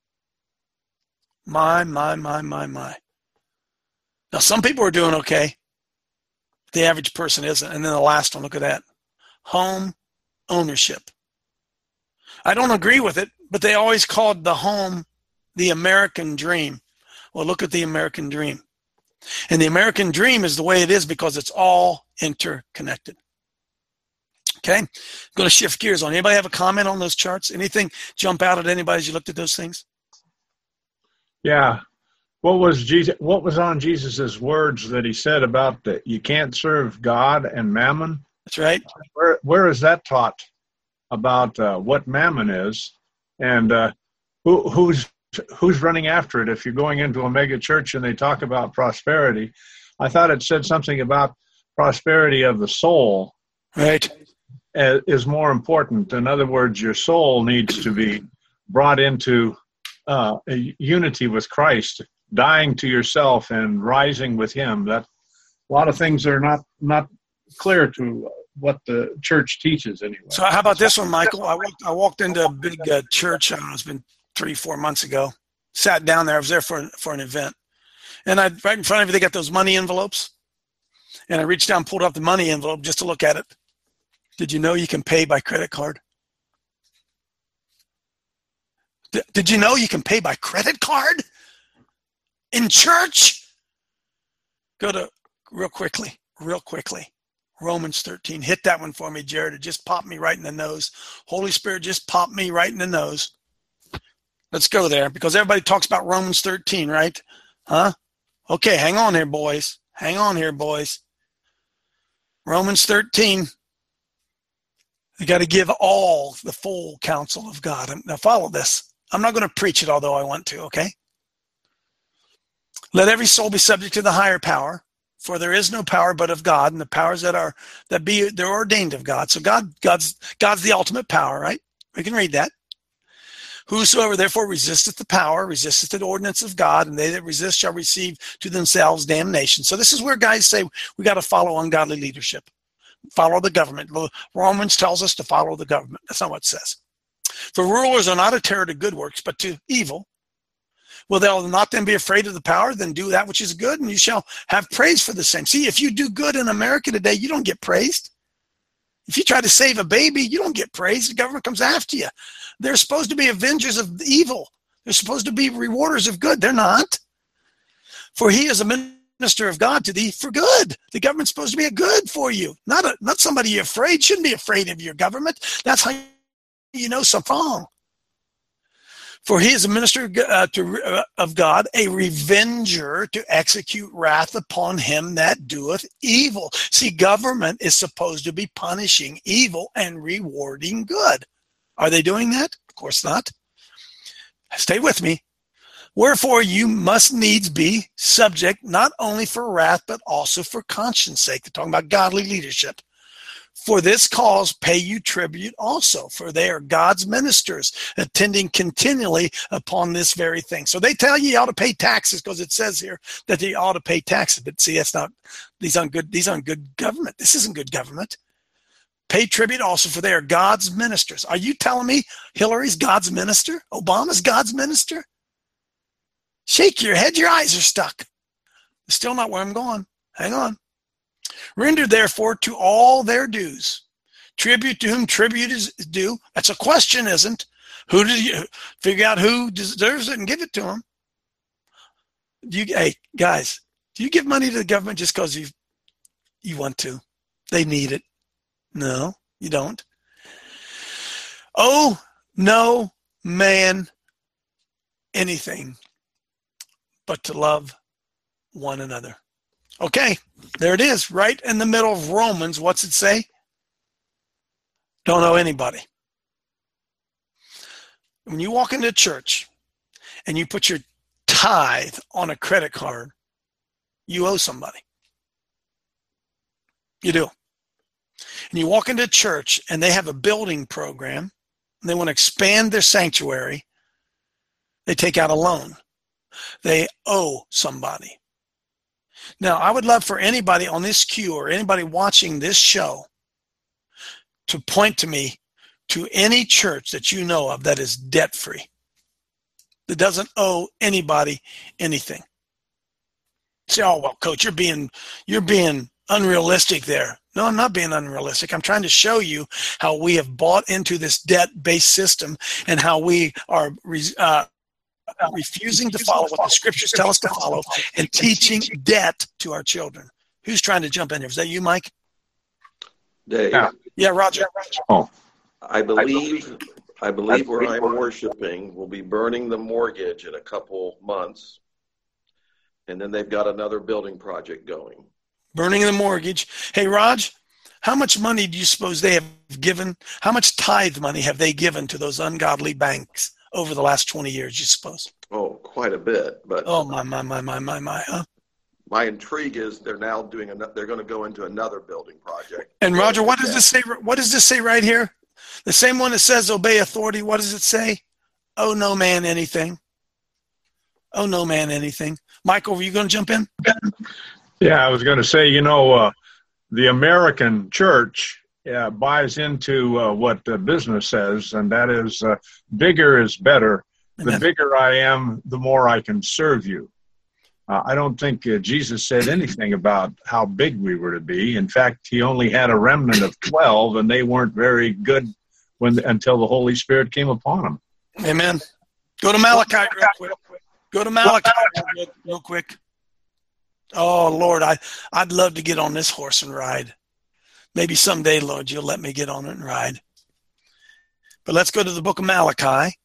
My, my, my, my, my. Now, some people are doing okay. The average person isn't. And then the last one, look at that. Home ownership. I don't agree with it, but they always called the home the American dream. Well, look at the American dream. And the American dream is the way it is because it's all interconnected. Okay? I'm going to shift gears on. Anybody have a comment on those charts? Anything jump out at anybody as you looked at those things? Yeah. What was Jesus? What was on Jesus's words that he said about that you can't serve God and mammon? That's right. Where where is that taught about uh, what mammon is, and uh, who who's who's running after it? If you're going into a mega church and they talk about prosperity, I thought it said something about prosperity of the soul. Right. Is more important. In other words, your soul needs to be brought into uh, a unity with Christ, dying to yourself and rising with Him. That a lot of things are not not clear to what the church teaches anyway. So how about this one, Michael? I walked, I walked into a big uh, church. I don't know, it's been three, four months ago. Sat down there. I was there for for an event, and I right in front of you they got those money envelopes, and I reached down, pulled up the money envelope just to look at it. Did you know you can pay by credit card? D- did you know you can pay by credit card in church? Go to real quickly, real quickly. Romans thirteen. Hit that one for me, Jared. It just popped me right in the nose. Holy Spirit just popped me right in the nose. Let's go there because everybody talks about Romans thirteen, right? Huh? Okay, hang on here, boys. Hang on here, boys. Romans thirteen. You got to give all the full counsel of God. Now follow this. I'm not going to preach it, although I want to, okay? Let every soul be subject to the higher power, for there is no power but of God, and the powers that are that be they're ordained of God. So God, God's God's the ultimate power, right? We can read that. Whosoever therefore resisteth the power, resisteth the ordinance of God, and they that resist shall receive to themselves damnation. So this is where guys say we got to follow ungodly leadership. Follow the government. Romans tells us to follow the government. That's not what it says. For rulers are not a terror to good works, but to evil. Will thou not then be afraid of the power? Then do that which is good, and you shall have praise for the same. See, if you do good in America today, you don't get praised. If you try to save a baby, you don't get praised. The government comes after you. They're supposed to be avengers of evil. They're supposed to be rewarders of good. They're not. For he is a minister of God to thee for good. The government's supposed to be a good for you, not a, not somebody you're afraid. Shouldn't be afraid of your government. That's how you know something's wrong. For he is a minister uh, to, uh, of God, a revenger to execute wrath upon him that doeth evil. See, government is supposed to be punishing evil and rewarding good. Are they doing that? Of course not. Stay with me. Wherefore you must needs be subject, not only for wrath, but also for conscience sake. They're talking about godly leadership. For this cause pay you tribute also, for they are God's ministers, attending continually upon this very thing. So they tell you you ought to pay taxes because it says here that you ought to pay taxes. But see, that's not, these aren't good, these aren't good government. This isn't good government. Pay tribute also, for they are God's ministers. Are you telling me Hillary's God's minister? Obama's God's minister? Shake your head, your eyes are stuck. Still not where I'm going. Hang on. Render therefore to all their dues. Tribute to whom tribute is due. That's a question, isn't? Who do you figure out who deserves it and give it to them? Do you, hey, guys, do you give money to the government just because you you want to? They need it. No, you don't. Oh, no man anything but to love one another. Okay, there it is, right in the middle of Romans. What's it say? Don't owe anybody. When you walk into church and you put your tithe on a credit card, you owe somebody. You do. And you walk into church and they have a building program, and they want to expand their sanctuary, they take out a loan. They owe somebody. Now, I would love for anybody on this queue or anybody watching this show to point to me to any church that you know of that is debt-free, that doesn't owe anybody anything. Say, oh, well, Coach, you're being you're being unrealistic there. No, I'm not being unrealistic. I'm trying to show you how we have bought into this debt-based system and how we are uh, refusing to follow what the scriptures tell us to follow and teaching debt to our children. Who's trying to jump in here? Is that you, Mike? Dave. Yeah, yeah Roger. Oh. I believe I believe where I'm worshiping will be burning the mortgage in a couple months, and then they've got another building project going. Burning the mortgage. Hey, Raj, how much money do you suppose they have given? How much tithe money have they given to those ungodly banks over the last twenty years, you suppose? Oh, quite a bit. But oh, my, my, my, my, my, my, huh? My intrigue is they're now doing, a, they're going to go into another building project. And Roger, what does this say? What does this say right here? The same one that says obey authority. What does it say? Oh, no man anything. Oh, no man anything. Michael, were you going to jump in? Yeah, I was going to say, you know, uh, the American church uh, buys into uh, what the business says, and that is uh, bigger is better. The Amen. Bigger I am, the more I can serve you. Uh, I don't think uh, Jesus said anything about how big we were to be. In fact, he only had a remnant of twelve, and they weren't very good when until the Holy Spirit came upon them. Amen. Go to Malachi real quick. Go to Malachi real, real quick. Oh, Lord, I, I'd love to get on this horse and ride. Maybe someday, Lord, you'll let me get on it and ride. But let's go to the book of Malachi.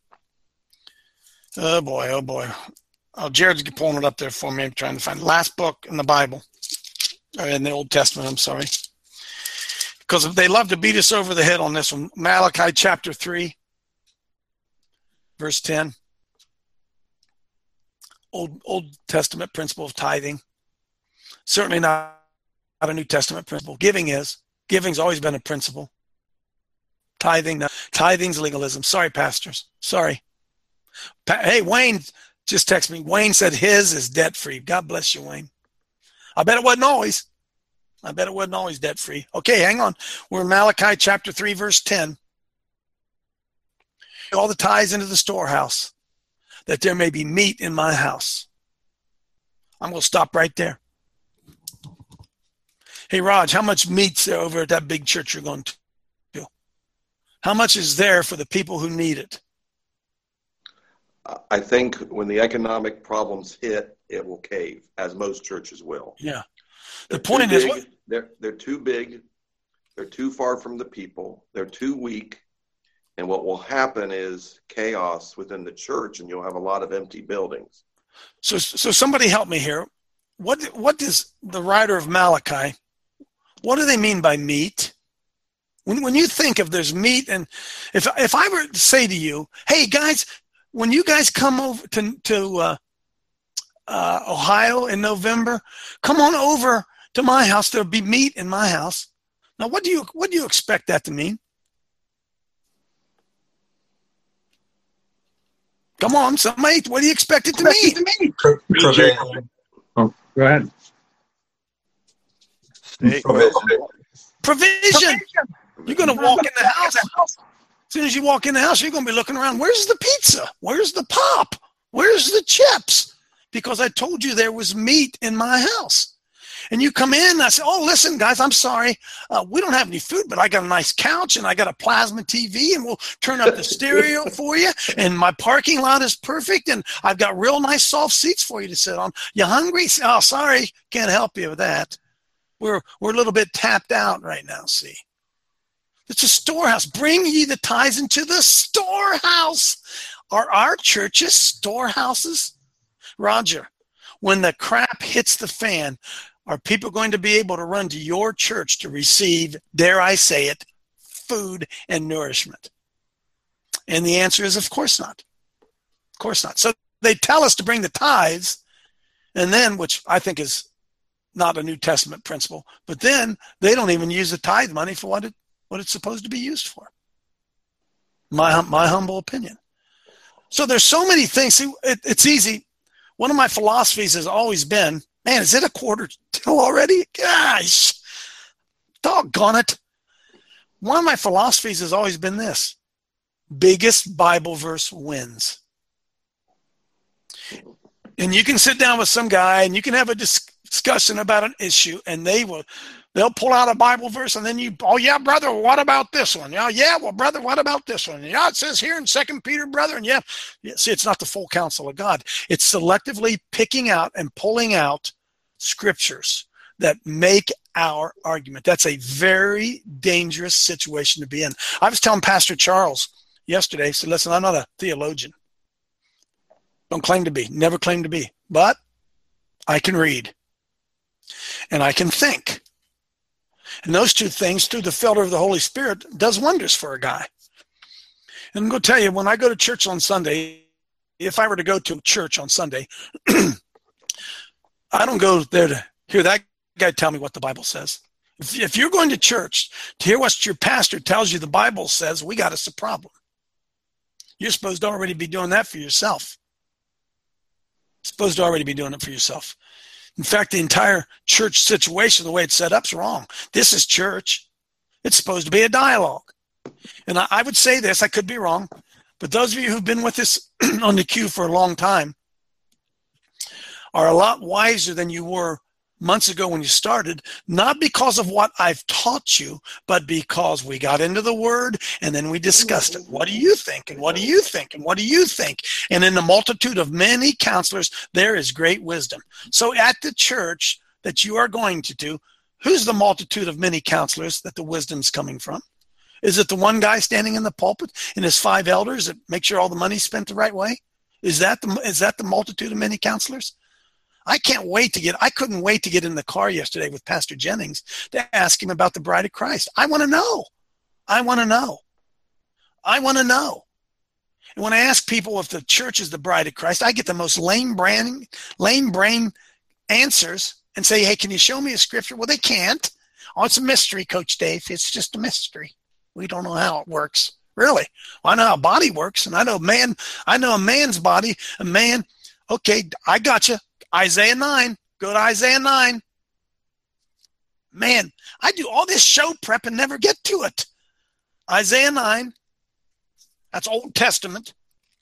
Oh, boy, oh, boy. Oh, Jared's pulling it up there for me. I'm trying to find the last book in the Bible, or in the Old Testament, I'm sorry. Because they love to beat us over the head on this one. Malachi chapter three, verse ten. Old Old Testament principle of tithing. Certainly not, not a New Testament principle. Giving is. Giving's always been a principle. Tithing, no. Tithing's legalism. Sorry, pastors. Sorry. Pa- hey, Wayne just texted me. Wayne said his is debt-free. God bless you, Wayne. I bet it wasn't always. I bet it wasn't always debt-free. Okay, hang on. We're in Malachi chapter three, verse ten. All the tithes into the storehouse, that there may be meat in my house. I'm going to stop right there. Hey, Raj, how much meat's there over at that big church you're going to? How much is there for the people who need it? I think when the economic problems hit, it will cave, as most churches will. Yeah. The they're point is, what? they're they're too big, they're too far from the people, they're too weak, And what will happen is chaos within the church, and you'll have a lot of empty buildings. So, so somebody help me here. What what does the writer of Malachi, what do they mean by meat? When when you think of there's meat, and if if I were to say to you, hey guys, when you guys come over to to uh, uh, Ohio in November, come on over to my house. There'll be meat in my house. Now, what do you what do you expect that to mean? Come on, somebody. What do you expect it to mean? Provision. Oh, go ahead. Provision. Provision. You're going to walk in the house. As soon as you walk in the house, you're going to be looking around. Where's the pizza? Where's the pop? Where's the chips? Because I told you there was meat in my house. And you come in and I say, oh, listen, guys, I'm sorry. Uh, we don't have any food, but I got a nice couch and I got a plasma T V and we'll turn up the stereo for you. And my parking lot is perfect. And I've got real nice soft seats for you to sit on. You hungry? Oh, sorry. Can't help you with that. We're, we're a little bit tapped out right now, see. It's a storehouse. Bring ye the tithes into the storehouse. Are our churches storehouses? Roger, when the crap hits the fan, are people going to be able to run to your church to receive, dare I say it, food and nourishment? And the answer is, of course not. Of course not. So they tell us to bring the tithes, and then, which I think is not a New Testament principle, but then they don't even use the tithe money for what it what it's supposed to be used for. My my humble opinion. So there's so many things. See, it, it's easy. One of my philosophies has always been, man, is it a quarter till already? Gosh, doggone it. One of my philosophies has always been this: biggest Bible verse wins. And you can sit down with some guy and you can have a discussion about an issue, and they will they'll pull out a Bible verse, and then you, oh yeah, brother, what about this one? Yeah, yeah, well, brother, what about this one? Yeah, it says here in Second Peter, brother, and yeah, yeah. See, it's not the full counsel of God. It's selectively picking out and pulling out scriptures that make our argument. That's a very dangerous situation to be in. I was telling Pastor Charles yesterday, he said, listen, I'm not a theologian. Don't claim to be, never claim to be, but I can read and I can think. And those two things, through the filter of the Holy Spirit, does wonders for a guy. And I'm going to tell you, when I go to church on Sunday, if I were to go to church on Sunday, I don't go there to hear that guy tell me what the Bible says. If, if you're going to church to hear what your pastor tells you the Bible says, we got us a problem. You're supposed to already be doing that for yourself. You're supposed to already be doing it for yourself. In fact, the entire church situation, the way it's set up, is wrong. This is church. It's supposed to be a dialogue. And I, I would say this, I could be wrong, but those of you who've been with us on the queue for a long time are a lot wiser than you were months ago when you started, not because of what I've taught you, but because we got into the Word and then we discussed it. What do you think? And what do you think? And what do you think? And in the multitude of many counselors, there is great wisdom. So at the church that you are going to do, who's the multitude of many counselors that the wisdom's coming from? Is it the one guy standing in the pulpit and his five elders that make sure all the money's spent the right way? Is that the, is that the multitude of many counselors? I can't wait to get, I couldn't wait to get in the car yesterday with Pastor Jennings to ask him about the bride of Christ. I want to know. I want to know. I want to know. And when I ask people if the church is the bride of Christ, I get the most lame brain, lame brain answers and say, hey, can you show me a scripture? Well, they can't. Oh, it's a mystery, Coach Dave. It's just a mystery. We don't know how it works. Really. Well, I know how a body works, and I know man, I know a man's body, a man. Okay, I got you. Isaiah nine. Go to Isaiah nine. Man, I do all this show prep and never get to it. Isaiah nine. That's Old Testament.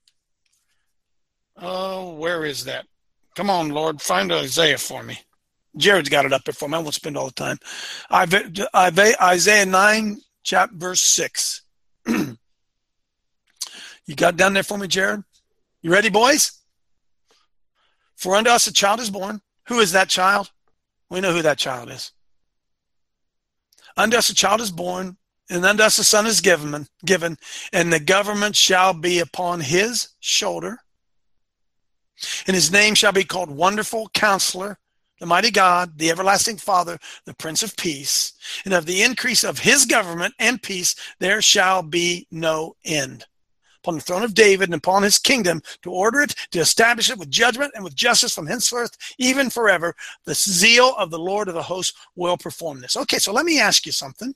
Oh, where is that? Come on, Lord, find Isaiah for me. Jared's got it up there for me. I won't spend all the time. Isaiah nine, chapter verse six. You got down there for me, Jared? You ready, boys? For unto us a child is born. Who is that child? We know who that child is. Unto us a child is born, and unto us a son is given, given, and the government shall be upon his shoulder. And his name shall be called Wonderful Counselor, the Mighty God, the Everlasting Father, the Prince of Peace. And of the increase of his government and peace there shall be no end. Upon the throne of David and upon his kingdom, to order it, to establish it with judgment and with justice from henceforth, even forever. The zeal of the Lord of the hosts will perform this. Okay, so let me ask you something.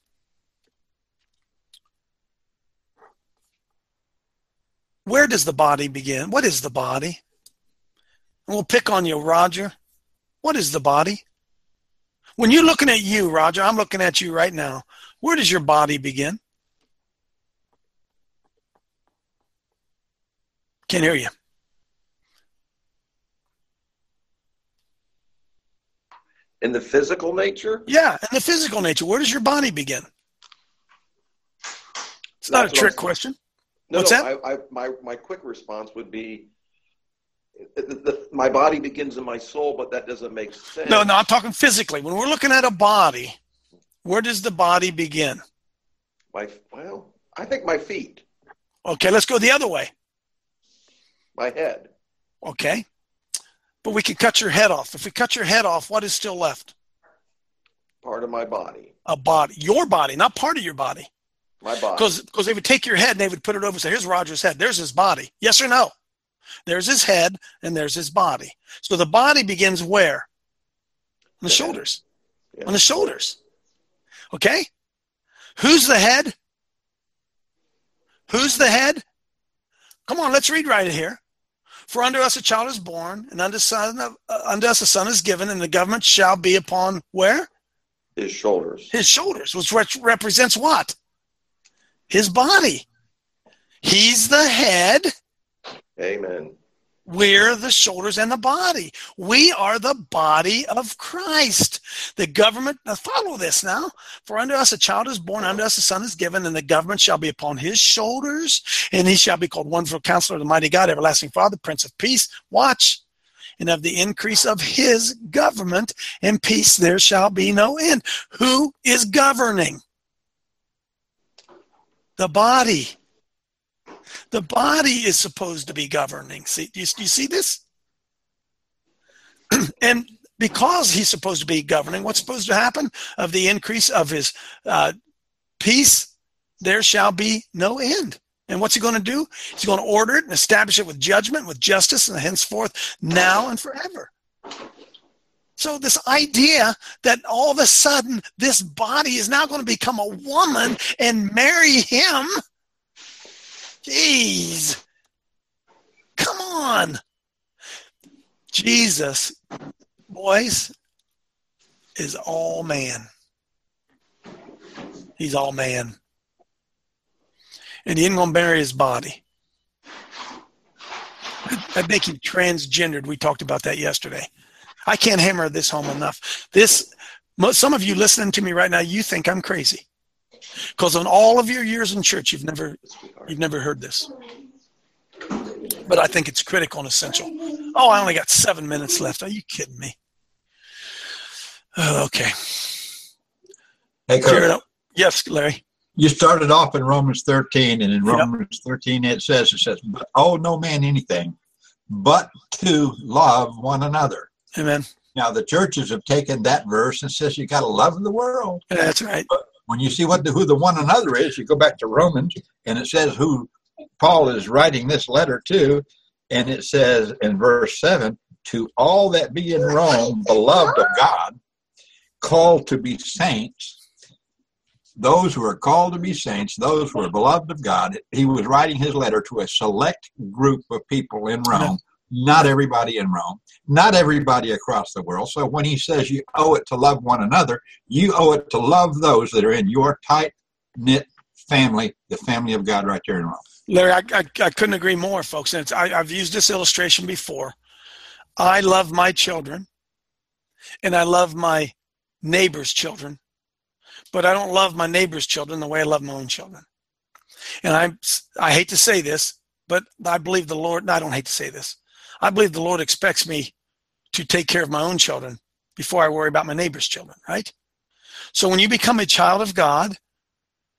Where does the body begin? What is the body? And we'll pick on you, Roger. What is the body? When you're looking at you, Roger, I'm looking at you right now. Where does your body begin? Can't hear you. In the physical nature? Yeah, in the physical nature. Where does your body begin? It's not That's a trick what I'm- question. No, What's no, that? I, I, my, my quick response would be, the, the, my body begins in my soul, but that doesn't make sense. No, no, I'm talking physically. When we're looking at a body, where does the body begin? My, well, I think my feet, Okay, let's go the other way. my head. Okay. But we can cut your head off. If we cut your head off, what is still left? Part of my body. A body. Your body, not part of your body. My body. Because because they would take your head and they would put it over and say, here's Roger's head. There's his body. Yes or no? There's his head and there's his body. So the body begins where? On the shoulders. Yeah. On the shoulders. Okay? Who's the head? Who's the head? Come on, let's read right here. For unto us a child is born, and unto, son of, uh, unto us a son is given, and the government shall be upon where? His shoulders. His shoulders, which re- represents what? His body. He's the head. Amen. We're the shoulders and the body. We are the body of Christ. The government, now follow this now. For unto us a child is born, unto us a son is given, and the government shall be upon his shoulders, and he shall be called Wonderful Counselor, the Mighty God, Everlasting Father, Prince of Peace. Watch. And of the increase of his government and peace there shall be no end. Who is governing? The body. The body is supposed to be governing. See, do you, do you see this? And because he's supposed to be governing, what's supposed to happen? Of the increase of his uh, peace, there shall be no end. And what's he going to do? He's going to order it and establish it with judgment, with justice, and henceforth, now and forever. So this idea that all of a sudden this body is now going to become a woman and marry him, jeez, come on. Jesus, boys, is all man. He's all man. And he ain't going to bury his body. I'd make him transgendered. We talked about that yesterday. I can't hammer this home enough. This, some of you listening to me right now, you think I'm crazy. Because in all of your years in church, you've never, you've never heard this. But I think it's critical and essential. Oh, I only got seven minutes left. Are you kidding me? Oh, okay. Hey, Kurt. Jared, yes, Larry. You started off in Romans thirteen, and in Romans yep. thirteen it says, it says, but owe no man anything but to love one another. Amen. Now, the churches have taken that verse and says you got to love the world. Yeah, that's right. But when you see what the, who the one another is, you go back to Romans, and it says who Paul is writing this letter to, and it says in verse seven, to all that be in Rome, beloved of God, called to be saints, those who are called to be saints, those who are beloved of God. He was writing his letter to a select group of people in Rome, not everybody in Rome, not everybody across the world. So when he says you owe it to love one another, you owe it to love those that are in your tight-knit family, the family of God right there in Rome. Larry, I, I, I couldn't agree more, folks. And it's, I, I've used this illustration before. I love my children, and I love my neighbor's children, but I don't love my neighbor's children the way I love my own children. And I I hate to say this, but I believe the Lord, no, I don't hate to say this. I believe the Lord expects me to take care of my own children before I worry about my neighbor's children, right? So when you become a child of God,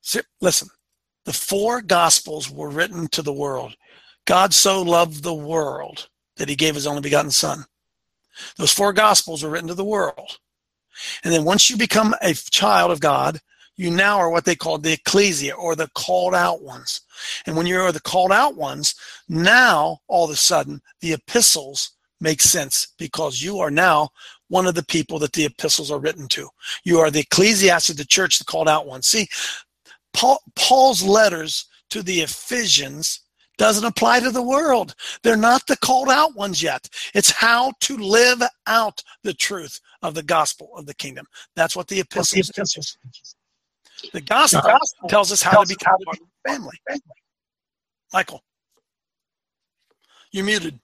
Listen, the four Gospels were written to the world. God so loved the world that he gave his only begotten Son. Those four Gospels were written to the world. And then once you become a child of God, you now are what they call the ecclesia, or the called out ones. And when you're the called out ones, now all of a sudden the epistles make sense, because you are now one of the people that the epistles are written to. You are the ecclesiastic, the church, the called out ones. See, Paul, Paul's letters to the Ephesians doesn't apply to the world. They're not the called out ones yet. It's how to live out the truth of the gospel of the kingdom. That's what the epistles teach. The gospel, the gospel tells us how to become part of the family. Michael, you're muted.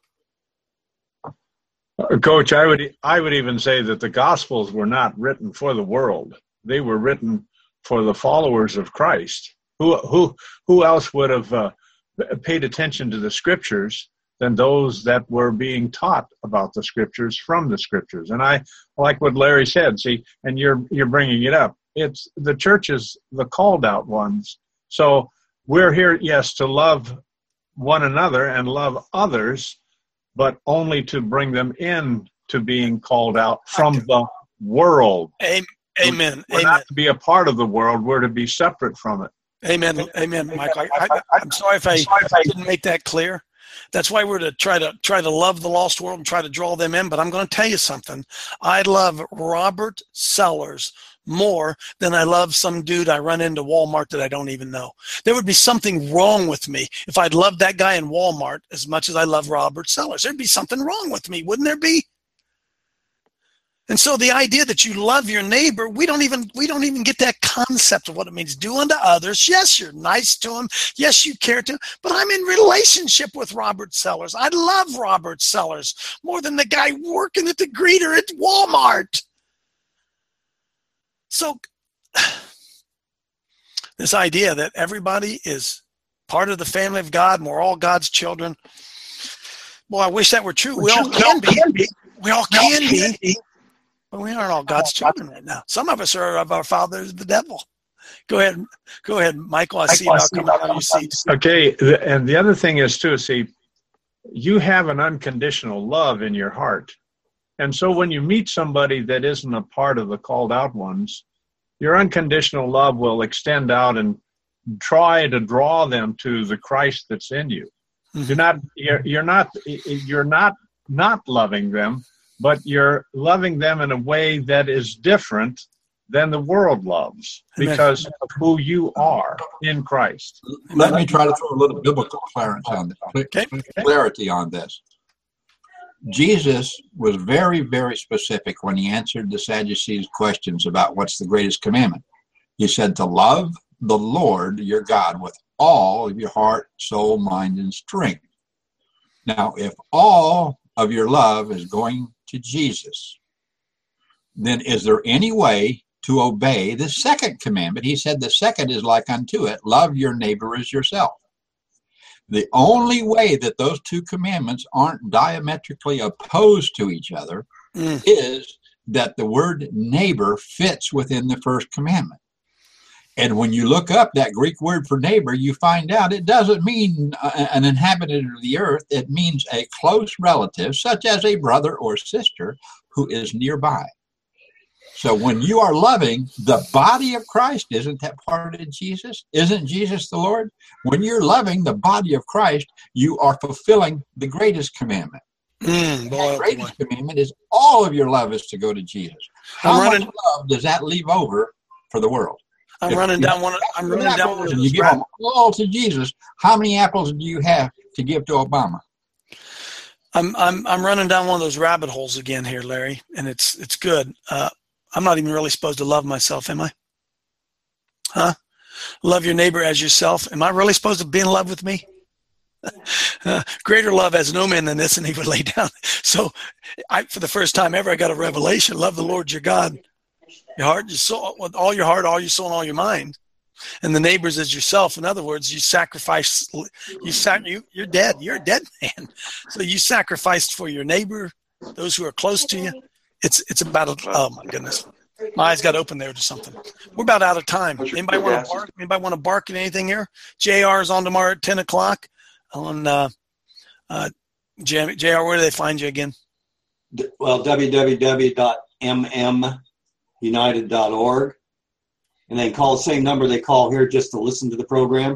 Coach, I would I would even say that the Gospels were not written for the world. They were written for the followers of Christ. Who who who else would have uh, paid attention to the Scriptures than those that were being taught about the Scriptures from the Scriptures? And I like what Larry said. See, and you're you're bringing it up. It's the churches, the called out ones. So we're here, yes, to love one another and love others, but only to bring them in to being called out from the world. Amen. Amen. We're not to be a part of the world. We're to be separate from it. Amen. Amen, Michael. I, I, I'm sorry if I, I didn't make that clear. That's why we're to try to try to love the lost world and try to draw them in. But I'm going to tell you something. I love Robert Sellers more than I love some dude I run into Walmart that I don't even know. There would be something wrong with me if I'd loved that guy in Walmart as much as I love Robert Sellers. There'd be something wrong with me, wouldn't there be? And so the idea that you love your neighbor, we don't even we don't even get that concept of what it means. Do unto others. Yes, you're nice to them. Yes, you care to them. But I'm in relationship with Robert Sellers. I love Robert Sellers more than the guy working at the greeter at Walmart. So this idea that everybody is part of the family of God and we're all God's children, well, I wish that were true. We all can be. We all can be. But we aren't all God's children right now. Some of us are of our father, the devil. Go ahead. Go ahead, Michael. I see you now coming out of your seat. Okay, and the other thing is, too, see, you have an unconditional love in your heart. And so when you meet somebody that isn't a part of the called out ones, your unconditional love will extend out and try to draw them to the Christ that's in you. Mm-hmm. You're not, you're, you're not, you're not, not loving them, but you're loving them in a way that is different than the world loves because Amen. Of who you are in Christ. Let me try to throw a little biblical clarity on this. Okay. Clarity on this. Jesus was very, very specific when he answered the Sadducees' questions about what's the greatest commandment. He said to love the Lord your God with all of your heart, soul, mind, and strength. Now, if all of your love is going to Jesus, then is there any way to obey the second commandment? He said the second is like unto it, love your neighbor as yourself. The only way that those two commandments aren't diametrically opposed to each other mm. is that the word neighbor fits within the first commandment. And when you look up that Greek word for neighbor, you find out it doesn't mean an inhabitant of the earth. It means a close relative, such as a brother or sister who is nearby. So when you are loving the body of Christ, isn't that part of Jesus? Isn't Jesus the Lord? When you're loving the body of Christ, you are fulfilling the greatest commandment. Mm, boy, the greatest boy. commandment is all of your love is to go to Jesus. How I'm much running, love does that leave over for the world? I'm if running down one. Of, I'm running down one of those. You give them all to Jesus. How many apples do you have to give to Obama? I'm I'm I'm running down one of those rabbit holes again here, Larry, and it's it's good. Uh, I'm not even really supposed to love myself, am I? Huh? Love your neighbor as yourself. Am I really supposed to be in love with me? Uh, greater love has no man than this, and he would lay down. So I, for the first time ever, I got a revelation. Love the Lord your God. Your heart, your soul, with all your heart, all your soul, and all your mind. And the neighbors as yourself. In other words, you sacrifice, you sac- you, you're dead. You're a dead man. So you sacrificed for your neighbor, those who are close to you. It's it's about, a, oh my goodness. My eyes got open there to something. We're about out of time. Anybody want to bark? Anybody want to bark at anything here? J R is on tomorrow at ten o'clock. On uh, uh, J R, where do they find you again? Well, w w w dot m m united dot org. And then call the same number they call here just to listen to the program.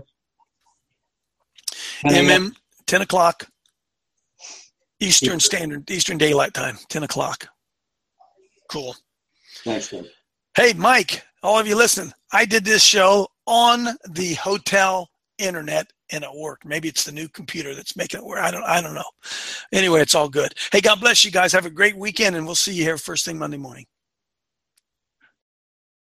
M M, ten o'clock. Eastern Standard, Eastern Daylight Time, ten o'clock. Cool. Thanks, Dave. Hey, Mike, all of you listen. I did this show on the hotel internet and it worked. Maybe it's the new computer that's making it work. I don't I don't know. Anyway, it's all good. Hey, God bless you guys. Have a great weekend and we'll see you here first thing Monday morning.